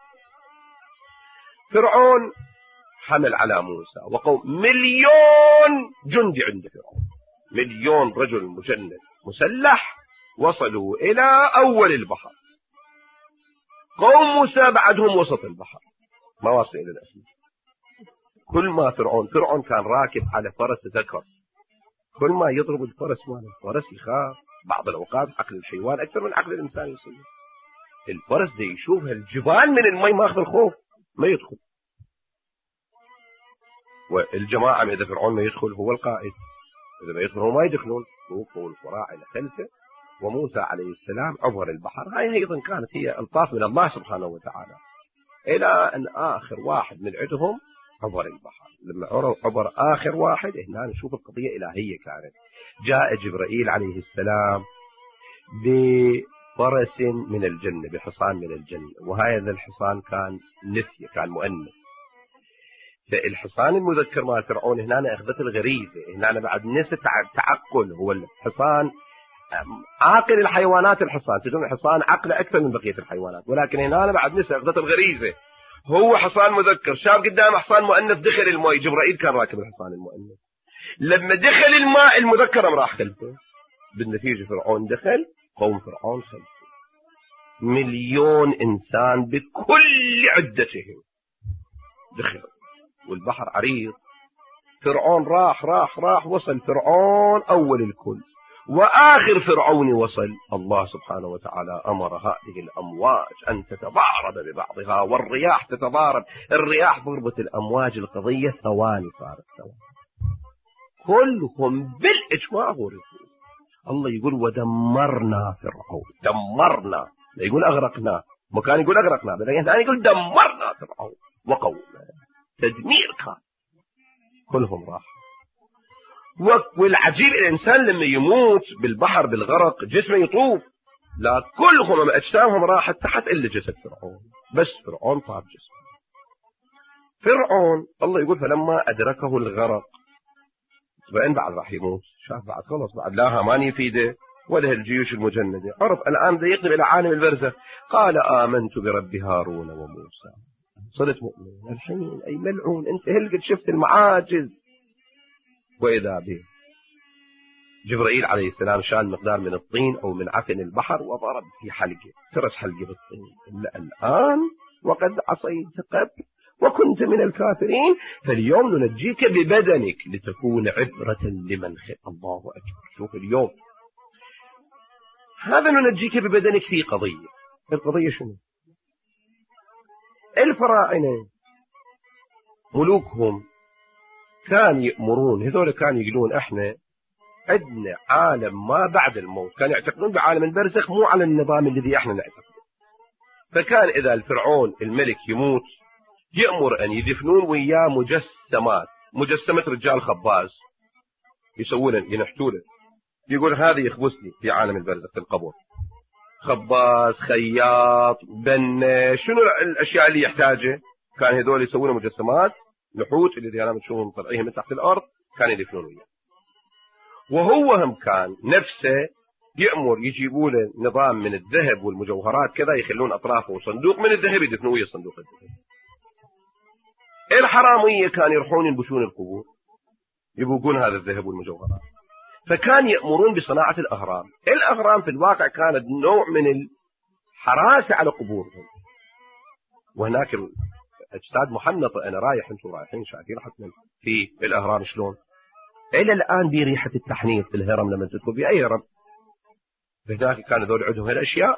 فرعون حمل على موسى وقوم مليون جندي عند فرعون، مليون رجل مجند مسلح، وصلوا إلى أول البحر. قوم موسى بعدهم وسط البحر ما واصل إلى الأسماء. كل ما فرعون فرعون كان راكب على فرس ذكر، كل ما يضرب الفرس ماله الفرس يخاف. بعض الأوقات عقل الحيوان أكثر من عقل الإنسان يصير. الفرس دي يشوف الجبال من المي ماخذ الخوف ما يدخل. والجماعة إذا فرعون ما يدخل هو القائد، إذا ما يدخل هو ما يدخلون، وقفوا الفراعنة خلفه وموسى عليه السلام عبر البحر. هاي أيضا كانت هي ألطاف من الله سبحانه وتعالى، إلى أن آخر واحد من عندهم عبر البحر. لما عبر آخر واحد هنا نشوف القضية إلهية كانت. جاء جبرائيل عليه السلام بفرس من الجنة، بحصان من الجنة، وهذا الحصان كان نفي، كان مؤنث. فالحصان المذكر مال فرعون هنا أخذت الغريزة، هنا بعد نسى تعقل. هو الحصان عاقل الحيوانات، الحصان تدون الحصان عقله أكثر من بقية الحيوانات، ولكن هنا بعد نسى أخذت الغريزة. هو حصان مذكر، شاف قدام حصان مؤنث دخل الماء، جبرائيل كان راكب الحصان المؤنث. لما دخل الماء المذكر راح خلفه، بالنتيجة فرعون دخل، قوم فرعون خلفه، مليون إنسان بكل عدتهم دخل، والبحر عريض. فرعون راح راح راح وصل فرعون أول الكل، وآخر فرعون وصل. الله سبحانه وتعالى أمر هذه الأمواج أن تتضارب ببعضها، والرياح تتضارب، الرياح ضربت الأمواج، القضية ثواني صارت ثواني، كلهم بالإجماع غرقوا. الله يقول ودمرنا فرعون، دمرنا، لا يقول أغرقنا، مكان يقول أغرقنا، بدأ يعني يقول دمرنا فرعون وقومه، تدمير كان، كلهم راح. والعجيب الإنسان لما يموت بالبحر بالغرق جسمه يطوف، لا كلهم أجسامهم راحت تحت إلا جسد فرعون، بس فرعون طاب جسمه. فرعون الله يقول فلما أدركه الغرق بأن بعد راح يموت، شاف بعد خلص بعد لا هامان يفيده ولا الجيوش المجندة، عرف الآن ذا يقلب إلى عالم البرزخ. قال آمنت برب هارون وموسى، صرت مؤمن الحين. أي ملعون أنت هل قد شفت المعاجز؟ وإذا به جبرائيل عليه السلام شال مقدار من الطين أو من عفن البحر وضرب في حلقه، ترس حلقه بالطين. إلا الآن وقد عصيت قبل وكنت من الكافرين فاليوم ننجيك ببدنك لتكون عبرة لمن خلق. الله أكبر. شوف اليوم هذا ننجيك ببدنك في قضية. القضية شنو؟ الفراعنة ملوكهم كان يأمرون، هذول كانوا يقولون احنا عندنا عالم ما بعد الموت، كانوا يعتقدون بعالم البرزخ مو على النظام الذي احنا نعتقده. فكان اذا الفرعون الملك يموت يأمر ان يدفنون وياه مجسمات، مجسمة رجال خباز يسوون ينحتونه، يقول هذا يخبزني في عالم البرزخ في القبر، خباز، خياط، بنا، شنو الاشياء اللي يحتاجها، كان هذول يسوون مجسمات نحوت اللي انا بتشوفهم طلعيهم من تحت الارض كان يدفنون وياه. وهو هم كان نفسه يأمر يجيبوا له نظام من الذهب والمجوهرات كذا، يخلون اطرافه صندوق من الذهب يدفنوا وياه صندوق الذهب. الحرامية كان يروحون ينبشون القبور يبوقون هذا الذهب والمجوهرات، فكان يأمرون بصناعة الأهرام. الأهرام في الواقع كانت نوع من الحراسة على قبورهم، وهناك أجساد محنطة. أنا رايح أنتم رايحين شايفين حتى في الأهرام شلون إلى الآن بي ريحة التحنيط في الهرم لما تدخل في أي هرم. لذلك كان ذول عندهم هالأشياء.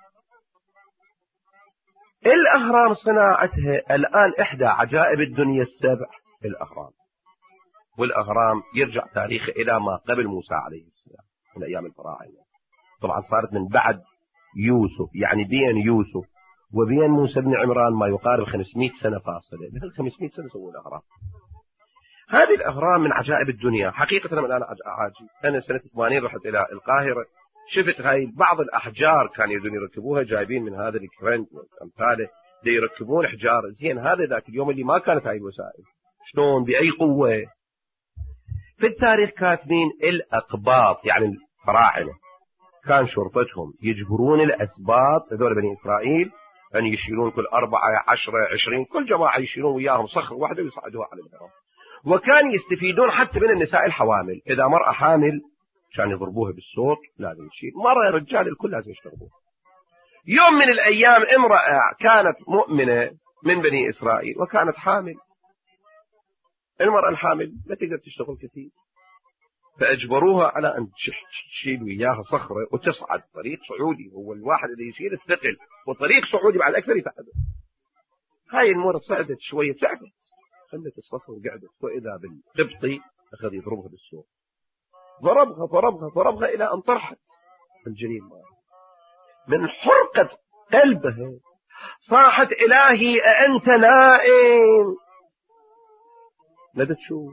الأهرام صناعتها الآن إحدى عجائب الدنيا السبع الأهرام. والأهرام يرجع تاريخه إلى ما قبل موسى عليه السلام من أيام الفراعنة. طبعا صارت من بعد يوسف، يعني بين يوسف وبين موسى بن عمران ما يقارب خمسمائة سنة فاصلة. مثل خمسمائة سنة سووا الأهرام. هذه الأهرام من عجائب الدنيا حقيقة. من أنا عاجي أنا سنة ثمانين رحت إلى القاهرة، شفت هاي بعض الأحجار كانوا يريدون يركبوها، جايبين من هذا الكرنج وأمثاله ليركبون أحجار. زين هذا ذاك اليوم اللي ما كانت هاي الوسائل، شلون بأي قوة. في التاريخ كاتبين الأقباط يعني الفراعنة كان شرطتهم يجبرون الأسباط هذول بني إسرائيل أن يشيلون كل أربعة عشرة عشرين كل جماعة يشيلون وياهم صخر واحدة ويصعدوها على الهرم. وكان يستفيدون حتى من النساء الحوامل، إذا مرأة حامل كان يضربوها بالصوت لازم تشيل، مرة رجال الكل لازم يشتغلون. يوم من الأيام امرأة كانت مؤمنة من بني إسرائيل وكانت حامل. المرأة الحامل ما تقدر تشتغل كثير، فأجبروها على أن تشيل وياها صخرة وتصعد طريق صعودي. هو الواحد اللي يشيل الثقل وطريق صعودي مع الأكثر يتعب. هاي المرة صعدت شوية تعبت، خلت الصخرة وقعدت، وإذا بالقبطي أخذ يضربها بالسوق، ضربها ضربها ضربها إلى أن طرحت الجنين. من حرقة قلبها صاحت إلهي أأنت نائم. لا تشوف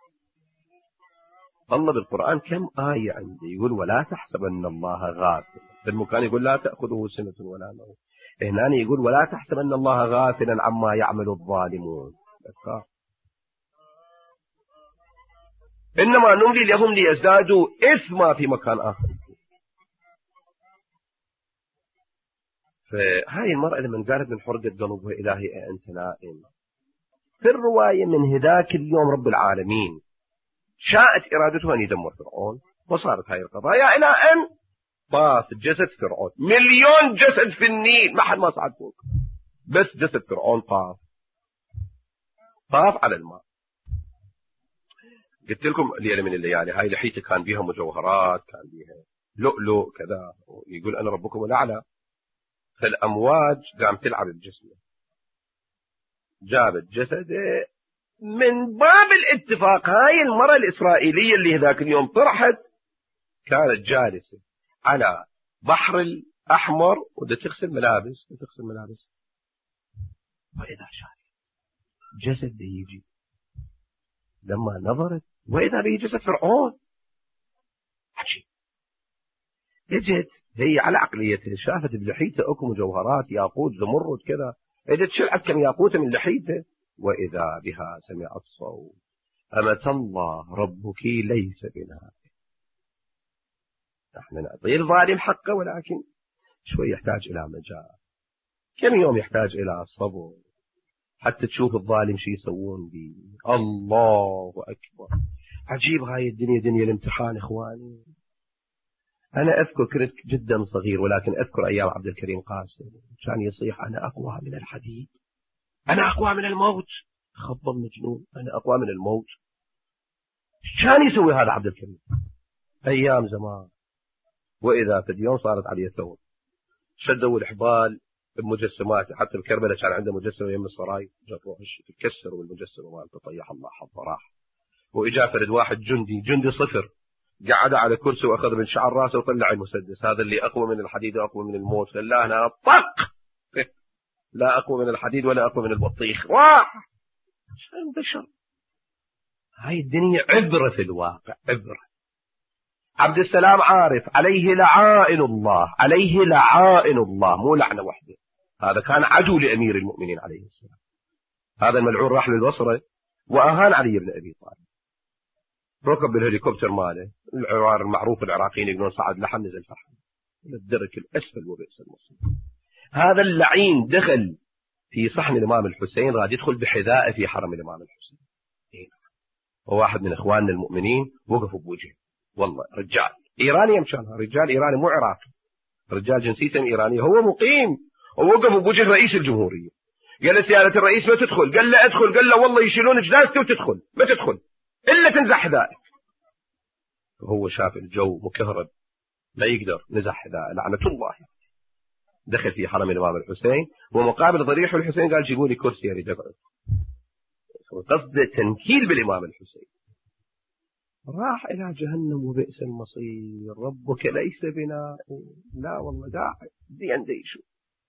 الله بالقرآن كم آية عندي يقول ولا تحسبن الله غافل، في المكان يقول لا تأخذه سنة ولا نوم، هنا يقول ولا تحسبن الله غافلا عما يعمل الظالمون. إنما نملي لهم ليزدادوا إثما في مكان آخر. فهاي المرأة لما قالت من حرقة قلبها إلهي أنت نائم، في الرواية من هذاك اليوم رب العالمين شاءت إرادته أن يدمر فرعون، وصارت هاي القضايا إلى أن طاف جسد فرعون. مليون جسد في النيل ما حد ما صعد فوق، بس جسد فرعون طاف طاف على الماء. قلت لكم ليلة من الليالي هاي لحيته كان بيها مجوهرات، كان بيها لؤلؤ كذا، يقول أنا ربكم الأعلى. فالأمواج قام تلعب بجسمه، جابت جسده. من باب الاتفاق هاي المرأة الإسرائيلية اللي هذاك اليوم طرحت كانت جالسة على بحر الأحمر وده تغسل ملابس تغسل ملابس وإذا شاف جسد ده يجي، لما نظرت وإذا به جسد فرعون عجيب. اجت هي على عقليتها، شافت بلحيته اكو مجوهرات ياقوت زمرد كذا، اجت شلعت كم ياقوته من لحيته، وإذا بها سمعت صوت أمة الله ربك ليس بنا. نحن نعطي الظالم حقه، ولكن شوي يحتاج إلى مجال، كم يوم يحتاج إلى صبر حتى تشوف الظالم شي يسوون به. الله أكبر. عجيب هاي الدنيا دنيا الامتحان إخواني. أنا أذكر كنت جدا صغير، ولكن أذكر أيام عبد الكريم قاسم كان يصيح أنا أقوى من الحديد، أنا أقوى من الموت. خب المجنون، أنا أقوى من الموت. كان يسوي هذا عبد الكريم أيام زمان. وإذا في اليوم صارت عليه الثورة، شدوا الحبال بمجسمات. حتى الكربلاء كان عنده مجسمة يم السراي، جات روح تكسر والمجسمة مالته طيح الله حظه راح. وإجا فرد واحد جندي جندي صفر، قعد على كرسي وأخذ من شعر راسه وطلع المسدس. هذا اللي أقوى من الحديد وأقوى من الموت. خلاه أنا طق، لا أقوى من الحديد ولا أقوى من البطيخ. راح بشر. هاي الدنيا عبرة في الواقع، عبرة. عبد السلام عارف عليه لعائن الله، عليه لعائن الله، مو لعنة واحدة. هذا كان عدو لأمير المؤمنين عليه السلام. هذا الملعون راح للبصرة وأهان علي بن أبي طالب، ركب بالهليكوبتر ماله العوار المعروف العراقيين يقولون صعد لحم نزل فحم الدرك الأسفل وبئس المصير. هذا اللعين دخل في صحن الإمام الحسين، راد يدخل بحذائه في حرم الإمام الحسين. وواحد من إخواننا المؤمنين وقفوا بوجهه، والله رجال إيراني يمشانها، رجال إيراني مو عراقي، رجال جنسيته إيرانية، هو مقيم، ووقفوا بوجه رئيس الجمهورية. قال له سيادة الرئيس ما تدخل. قال له ادخل. قال له والله يشيلون جنازتي وتدخل، ما تدخل إلا تنزح حذائك. وهو شاف الجو مكهرب ما يقدر، نزح حذائه لعنة الله. دخل في حرم الإمام الحسين، ومقابل ضريح الحسين قال جيبوا لي كرسي أريد أقعد. قصد تنكيل بالإمام الحسين. راح إلى جهنم وبئس المصير. ربك ليس بنا، لا والله داعي دي عندي شو.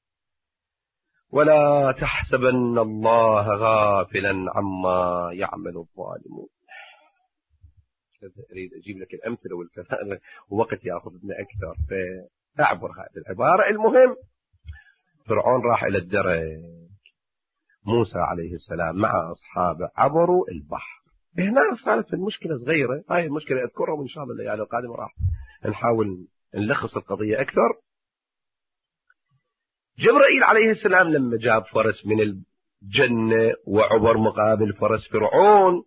ولا تحسبن الله غافلا عما يعمل الظالمون. أريد أجيب لك الأمثلة والكلام ووقت يأخذنا أكثر، فأعبر هذه العبارة. المهم فرعون راح إلى الدرك، موسى عليه السلام مع أصحابه عبروا البحر. هنا صارت المشكلة صغيرة، هاي المشكلة أذكرها وإن شاء الله الليالي القادمة راح نحاول نلخص القضية أكثر. جبرائيل عليه السلام لما جاب فرس من الجنة وعبر مقابل فرس فرعون،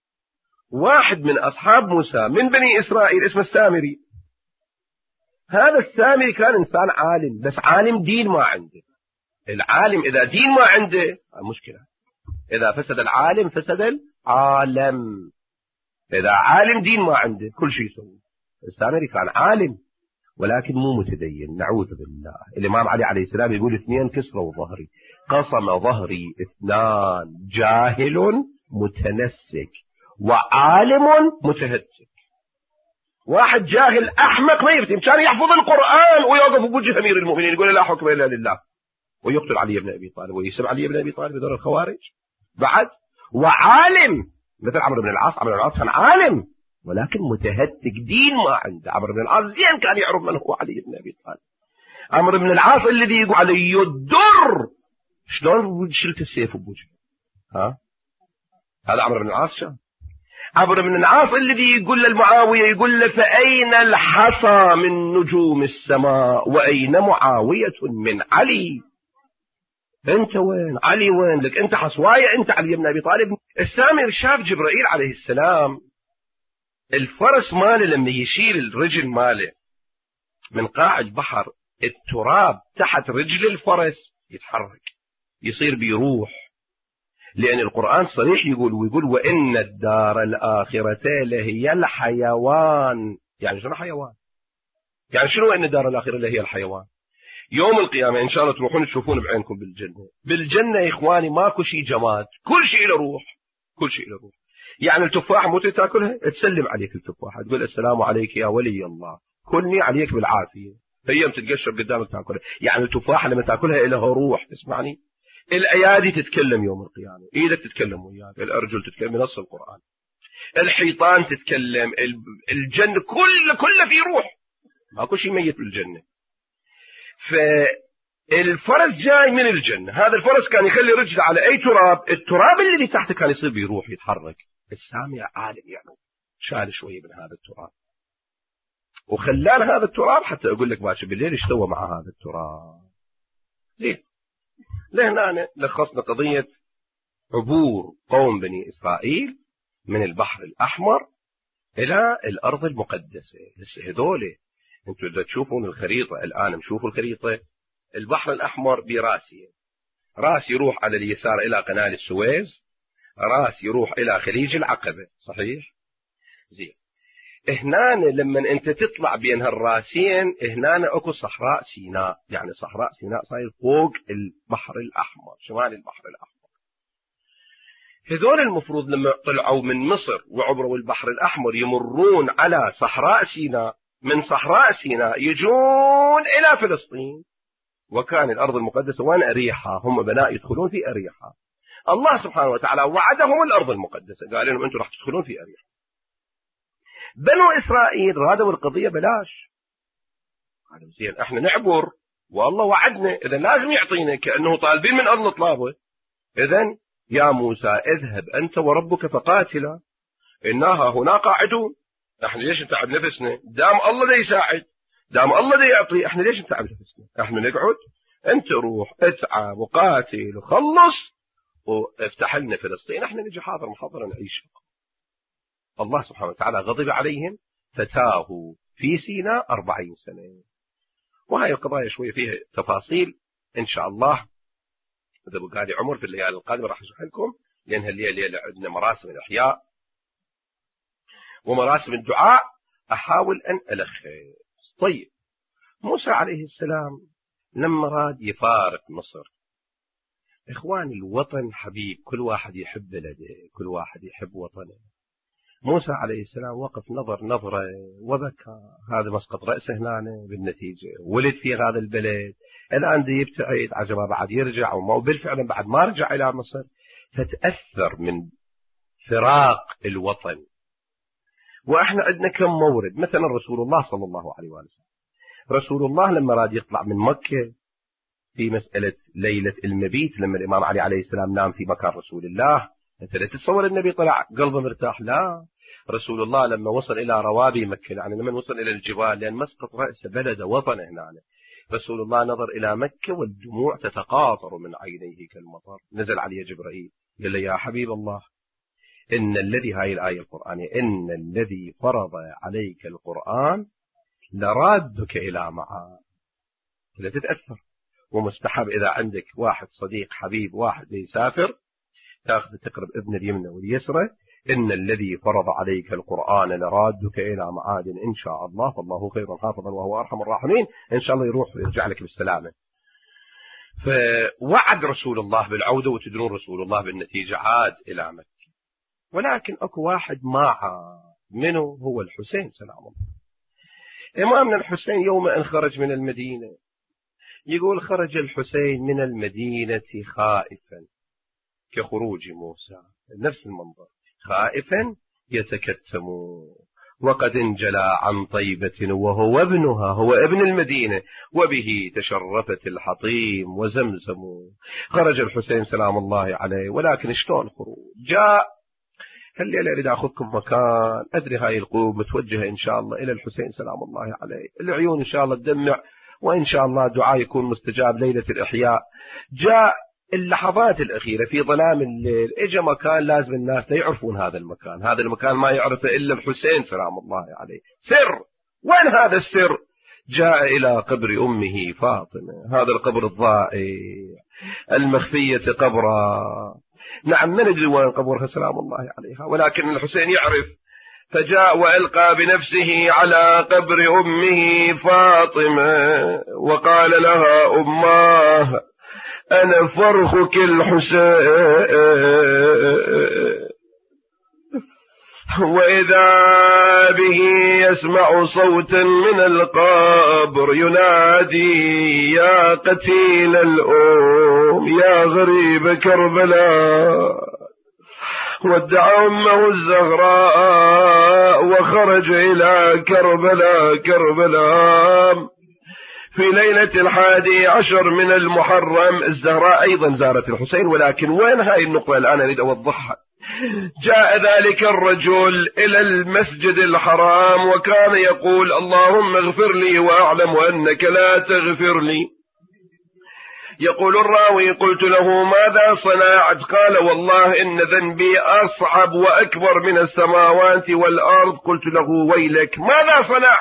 واحد من أصحاب موسى من بني إسرائيل اسمه السامري. هذا السامري كان إنسان عالم، بس عالم دين ما عنده. العالم إذا دين ما عنده مشكلة، إذا فسد العالم فسد العالم. إذا عالم دين ما عنده كل شيء يسوي. السامري كان عالم ولكن مو متدين، نعوذ بالله. الإمام علي عليه السلام يقول اثنين كسروا ظهري، قصم ظهري اثنان، جاهل متنسك وعالم متهتك. واحد جاهل أحمق ما يفتهم، كان يحفظ القرآن ويوقف بوجه أمير المؤمنين يقول لا حكم إلا لله، ويقتل علي بن أبي طالب ويسب علي بن أبي طالب بدون الخوارج بعد. وعالم مثل عمرو بن العاص. عمرو بن العاص كان عالم ولكن متهتك، دين ما عنده. عمرو بن العاص زين كان يعرف من هو علي بن أبي طالب. عمرو بن العاص الذي يقول علي الدر، شلون شلت السيف بوجهه؟ ها هذا عمرو بن العاص. شو عمرو بن العاص الذي يقول للمعاوية، يقول له فأين الحصى من نجوم السماء وأين معاوية من علي؟ انت وين علي؟ وين لك انت حصواية؟ انت علي بن أبي طالب. السامر شاف جبرائيل عليه السلام الفرس ماله لما يشيل الرجل ماله من قاع البحر، التراب تحت رجل الفرس يتحرك يصير بيروح. لأن القرآن صريح يقول ويقول وإن الدار الآخرة لهي الحيوان. يعني شنو حيوان؟ يعني شنو إن الدار الآخرة لهي الحيوان؟ يوم القيامة إن شاء الله تروحون تشوفون بعينكم بالجنة. بالجنة يا إخواني ماكو شيء جماد، كل شيء له روح، كل شيء له روح. يعني التفاحة مو تاكلها تسلم عليك التفاحة، تقول السلام عليك يا ولي الله، كلني عليك بالعافية، هي تتقشر قدامك تاكلها. يعني التفاحة لما تاكلها لها روح. تسمعني؟ الأيادي تتكلم يوم القيامة، إيدك تتكلم وياك، الأرجل تتكلم بنص القرآن، الحيطان تتكلم، الجنة كل كل في روح، ماكو شيء ميت بالجنة. فالفرس جاي من الجنة، هذا الفرس كان يخلي رجله على أي تراب، التراب اللي تحته كان يصير بيروح يتحرك. السامع عالم يعني شال شوية من هذا التراب وخلال هذا التراب، حتى أقول لك باش بالليل ايش سوى مع هذا التراب. ليه؟ لهنا لخصنا قضية عبور قوم بني إسرائيل من البحر الأحمر إلى الأرض المقدسة. لسه هذول انتوا إذا تشوفون الخريطة الآن، نشوفوا الخريطة، البحر الأحمر براسية، راس يروح على اليسار إلى قناة السويس، راس يروح إلى خليج العقبة، صحيح؟ زين. هنا لما أنت تطلع بين هالراسين هنا أكو صحراء سيناء، يعني صحراء سيناء صاير فوق البحر الأحمر، شمال البحر الأحمر. هذول المفروض لما طلعوا من مصر وعبروا البحر الأحمر يمرون على صحراء سيناء، من صحراء سيناء يجون إلى فلسطين، وكان الأرض المقدسة وين؟ أريحة. هم بناء يدخلون في أريحة. الله سبحانه وتعالى وعدهم الأرض المقدسة، قال لهم أنتم راح تدخلون في أريحة. بنو إسرائيل رادوا القضية بلاش، قالوا زين احنا نعبر والله وعدنا، إذا لازم يعطينا، كأنه طالبين من أرض طلابه. إذن يا موسى اذهب أنت وربك فقاتلا إنها هنا قاعدون. احنا ليش نتعب نفسنا؟ دام الله دا يساعد، دام الله دا يعطي، احنا ليش نتعب نفسنا؟ احنا نقعد، انت روح اتعب وقاتل وخلص وافتح لنا فلسطين، احنا نجي حاضر محاضرة نعيش. الله سبحانه وتعالى غضب عليهم فتاهوا في سيناء أربعين سنة. وهي القضايا شوية فيها تفاصيل إن شاء الله إذا بقى لي عمر في الليالي القادمة راح أشرح لكم، لأن هالليلة عندنا مراسم الإحياء ومراسم الدعاء أحاول أن ألخص. طيب، موسى عليه السلام لما راد يفارق مصر، إخواني الوطن حبيب، كل واحد يحب بلده، كل واحد يحب وطنه. موسى عليه السلام وقف نظر نظرة وبكى، هذا مسقط رأسه هنا بالنتيجة، ولد في هذا البلد، الآن دي يبتعد عجبا بعد يرجع، وبالفعل بعد ما رجع إلى مصر فتأثر من فراق الوطن. وإحنا عندنا كم مورد، مثلا رسول الله صلى الله عليه وسلم، رسول الله لما راد يطلع من مكة في مسألة ليلة المبيت، لما الإمام علي عليه السلام نام في مكان رسول الله، أنت لا تتصور النبي طلع قلبه مرتاح، لا. رسول الله لما وصل إلى روابي مكة، يعني لما وصل إلى الجبال، لأن مسقط رأسه بلد وطن هنا، رسول الله نظر إلى مكة والدموع تتقاطر من عينيه كالمطر. نزل عليه جبرائيل قال له يا حبيب الله، إن الذي، هاي الآية القرآنية، إن الذي فرض عليك القرآن لرادك إلى معاد. لا تتأثر، ومستحب إذا عندك واحد صديق حبيب واحد يسافر تأخذ تقرب ابن اليمنى واليسرى، إن الذي فرض عليك القرآن لرادك إلى معاد إن شاء الله، فالله خير حافظا وهو أرحم الراحمين. إن شاء الله يروح ويرجع لك بالسلامة. فوعد رسول الله بالعودة، وتدرون رسول الله بالنتيجة عاد إلى مكة. ولكن أكو واحد ما عاد، منه هو الحسين سلام الله. إمامنا الحسين يوم أن خرج من المدينة يقول خرج الحسين من المدينة خائفا كخروج موسى، نفس المنظر، خائفا يتكتم، وقد انجلى عن طيبة وهو ابنها، هو ابن المدينة، وبه تشرفت الحطيم وزمزم. خرج الحسين سلام الله عليه، ولكن شلون خروج؟ جاء هالليلة أريد أخذكم مكان، أدري هاي القلوب متوجهة إن شاء الله إلى الحسين سلام الله عليه، العيون إن شاء الله تدمع، وإن شاء الله دعاء يكون مستجاب ليلة الإحياء. جاء اللحظات الأخيرة في ظلام الليل، إجا مكان لازم الناس لا يعرفون هذا المكان، هذا المكان ما يعرفه إلا الحسين سلام الله عليه، سر. وين هذا السر؟ جاء إلى قبر أمه فاطمة، هذا القبر الضائع المخفية قبرا. نعم ما ندري وين قبرها سلام الله عليها، ولكن الحسين يعرف. فجاء وألقى بنفسه على قبر أمه فاطمة وقال لها أماه أنا فرخك الحسين. وإذا به يسمع صوتا من القبر ينادي يا قتيل الأم يا غريب كربلاء. ودع أمه الزهراء وخرج إلى كربلاء كربلاء في ليلة الحادي عشر من المحرم. الزهراء أيضا زارت الحسين، ولكن وين هاي النقطة الآن أريد أوضحها. جاء ذلك الرجل إلى المسجد الحرام وكان يقول اللهم اغفر لي وأعلم أنك لا تغفر لي. يقول الراوي قلت له ماذا صنعت؟ قال والله إن ذنبي أصعب وأكبر من السماوات والأرض. قلت له ويلك ماذا صنعت؟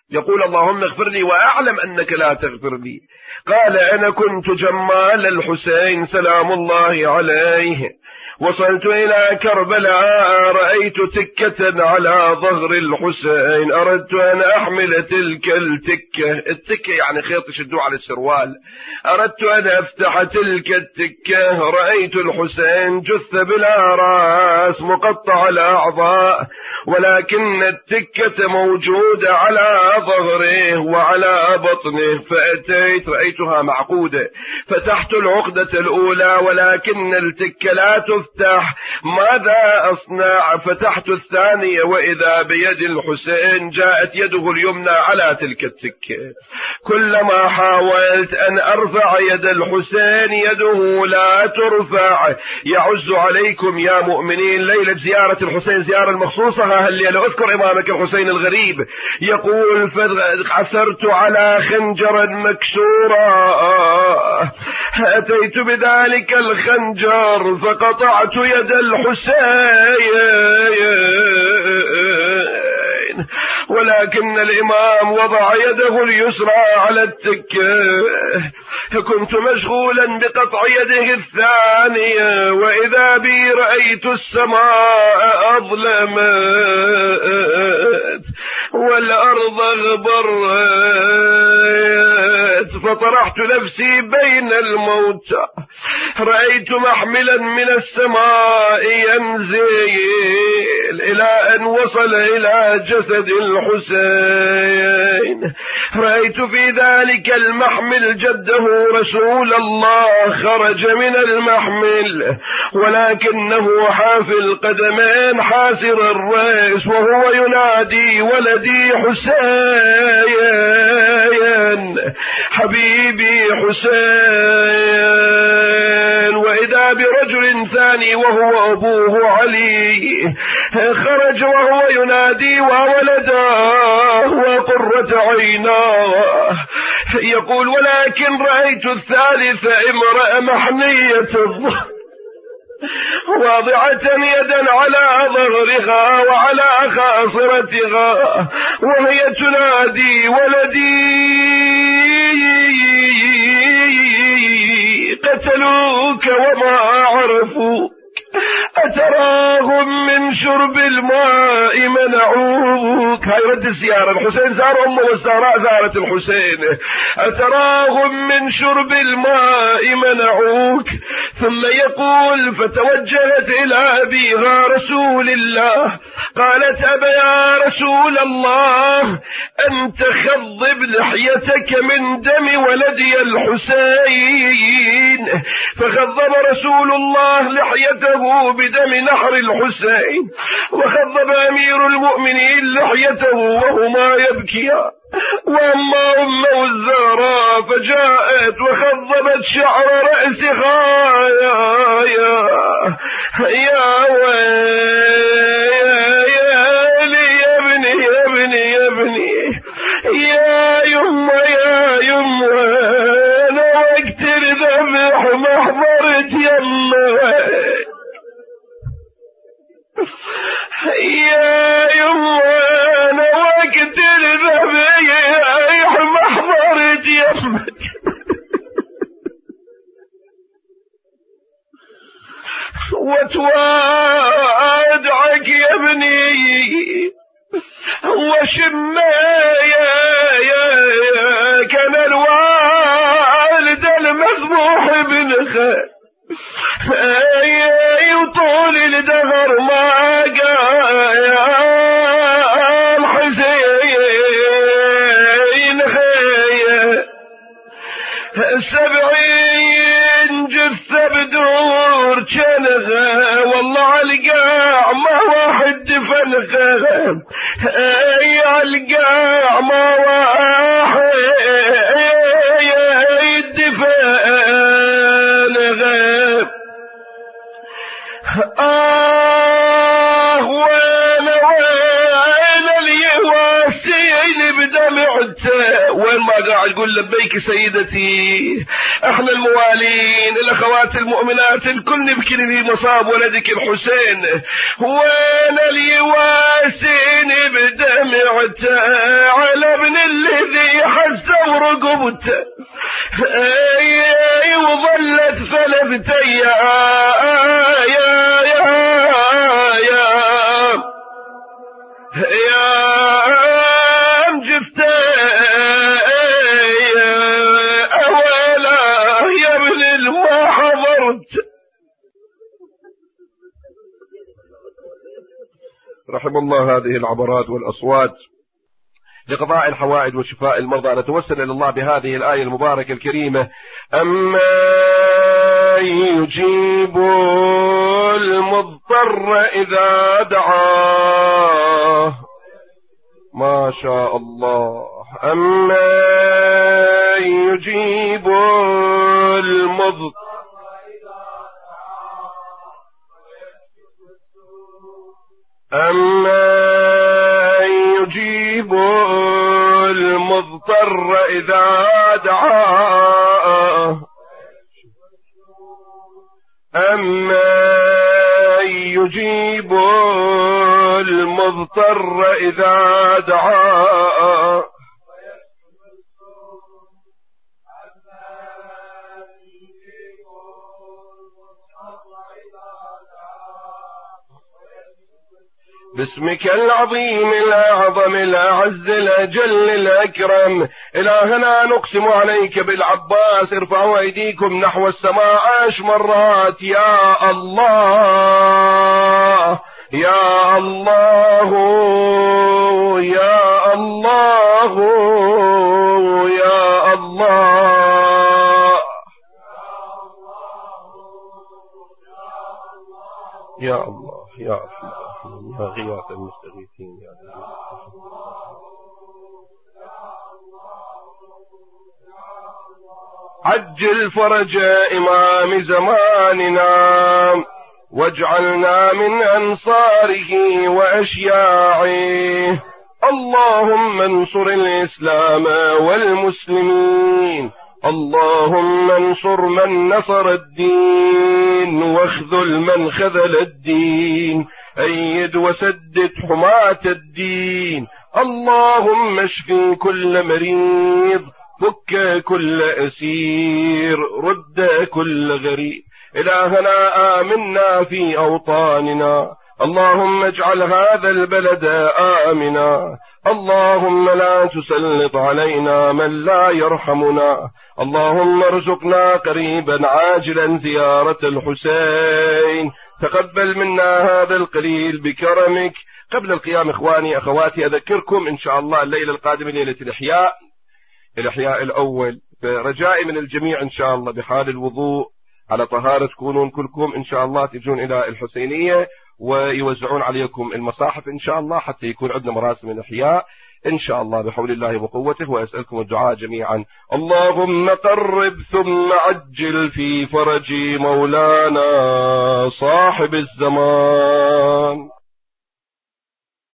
يقول اللهم اغفر لي وأعلم أنك لا تغفر لي. قال أنا كنت جمال الحسين سلام الله عليه، وصلت إلى كربلاء رأيت تكة على ظهر الحسين، أردت أن أحمل تلك التكة، التكة يعني خيط يشدوه على السروال، أردت أن أفتح تلك التكة، رأيت الحسين جث بلا رأس مقطع الأعضاء، ولكن التكة موجودة على ظهره وعلى بطنه، فأتيت رأيتها معقودة، فتحت العقدة الأولى ولكن التكة لا تفتح، ماذا أصنع؟ فتحت الثانية وإذا بيد الحسين جاءت يده اليمنى على تلك التكة، كلما حاولت أن أرفع يد الحسين يده لا ترفع. يعز عليكم يا مؤمنين ليلة زيارة الحسين زيارة المخصوصة، هل لي أذكر إمامك الحسين الغريب يقول فعثرت على خنجرا مكسورا، أتيت بذلك الخنجر فقطعت يد الحسين، ولكن الإمام وضع يده اليسرى على التكة، كنت مشغولا بقطع يده الثانية، وإذا بي رأيت السماء أظلمت والأرض غبرت، فطرحت نفسي بين الموتى، رأيت محملا من السماء ينزل إلى أن وصل إلى جسد الحسين، رأيت في ذلك المحمل جده رسول الله خرج من المحمل ولكنه حافي القدمين حاسر الرأس وهو ينادي ولدي حسين حبيبي حسين، وإذا برجل ثاني وهو أبوه علي خرج وهو ينادي وولداه وقرة عيناه، يقول ولكن رأيت الثالث امرأة محنية الظهر واضعة يدا على ظهرها وعلى خاصرتها وهي تنادي ولدي قتلوك وما عرفوك، أتراهم من شرب الماء منعوك. هاي رد الزيارة، الحسين زار أمه والزهراء زارت الحسين، أتراهم من شرب الماء منعوك. ثم يقول فتوجهت إلى أبيها رسول الله قالت أبا يا رسول الله أنت خضب لحيتك من دم ولدي الحسين، فخضب رسول الله لحيته بدم نحر الحسين، وخضب أمير المؤمنين لحيته وهما يبكيان، وأما أمه الزهراء فجاءت وخضبت شعر رأسها يا يا يا ويلي يا ابني يا ابني يا ابني يا يمه يا يمه أنا وقت الذبح محضرت يمه يا يمه أنا وقت الذبح محضرت يمك وتوادعك يا ابني وشم يا يا كان الوالد المذبوح بن خير يطول الدهر ما قال حسين خير سبعين جثة بدور جنغة والله علقاع ما واحد دفنغة، اي علقاع ما واحد دفنغة. آه وين وين اليواسين بدمعته وين ما قاعد يقول لبيك سيدتي، احنا الموالين الأخوات المؤمنات الكل نبكي لمصاب ولدك الحسين، وانا لي واسين بدمعته على ابن الذي حزه ورقبته، اي وظلت ثلاث ايام يا يا يا يا جفته اولا يا ابن ما حضرت. رحم الله هذه العبرات والأصوات لقضاء الحوائج وشفاء المرضى. نتوسل إلى الله بهذه الآية المباركة الكريمة: أما يجيب المضطر إذا دعاه. ما شاء الله. أما يجيب المضطر أما يجيب المضطر إذا دعاه أما يجيب المضطر إذا دعاه باسمك العظيم الأعظم الأعز الأجل الأكرم. إلهنا نقسم عليك بالعباس، ارفعوا أيديكم نحو السماء عشر مرات: يا الله يا الله يا الله يا الله يا الله يا رحمن يا غياث المستغيثين يا عجل فرج إمام زماننا واجعلنا من أنصاره وأشياعه. اللهم انصر الإسلام والمسلمين، اللهم انصر من نصر الدين واخذل من خذل الدين، أيد وسدد حماة الدين. اللهم اشف كل مريض، فك كل أسير، رد كل غريب. إلهنا آمنا في أوطاننا، اللهم اجعل هذا البلد آمنا، اللهم لا تسلط علينا من لا يرحمنا. اللهم ارزقنا قريبا عاجلا زيارة الحسين، تقبل منا هذا القليل بكرمك. قبل القيام إخواني أخواتي أذكركم إن شاء الله الليلة القادمة ليلة الإحياء، الإحياء الأول، فرجائي من الجميع إن شاء الله بحال الوضوء على طهارة تكونون كلكم إن شاء الله تجون إلى الحسينية ويوزعون عليكم المصاحف إن شاء الله حتى يكون عندنا مراسم الإحياء إن شاء الله بحول الله وقوته. وأسألكم الدعاء جميعا. اللهم قرب ثم عجل في فرج مولانا صاحب الزمان.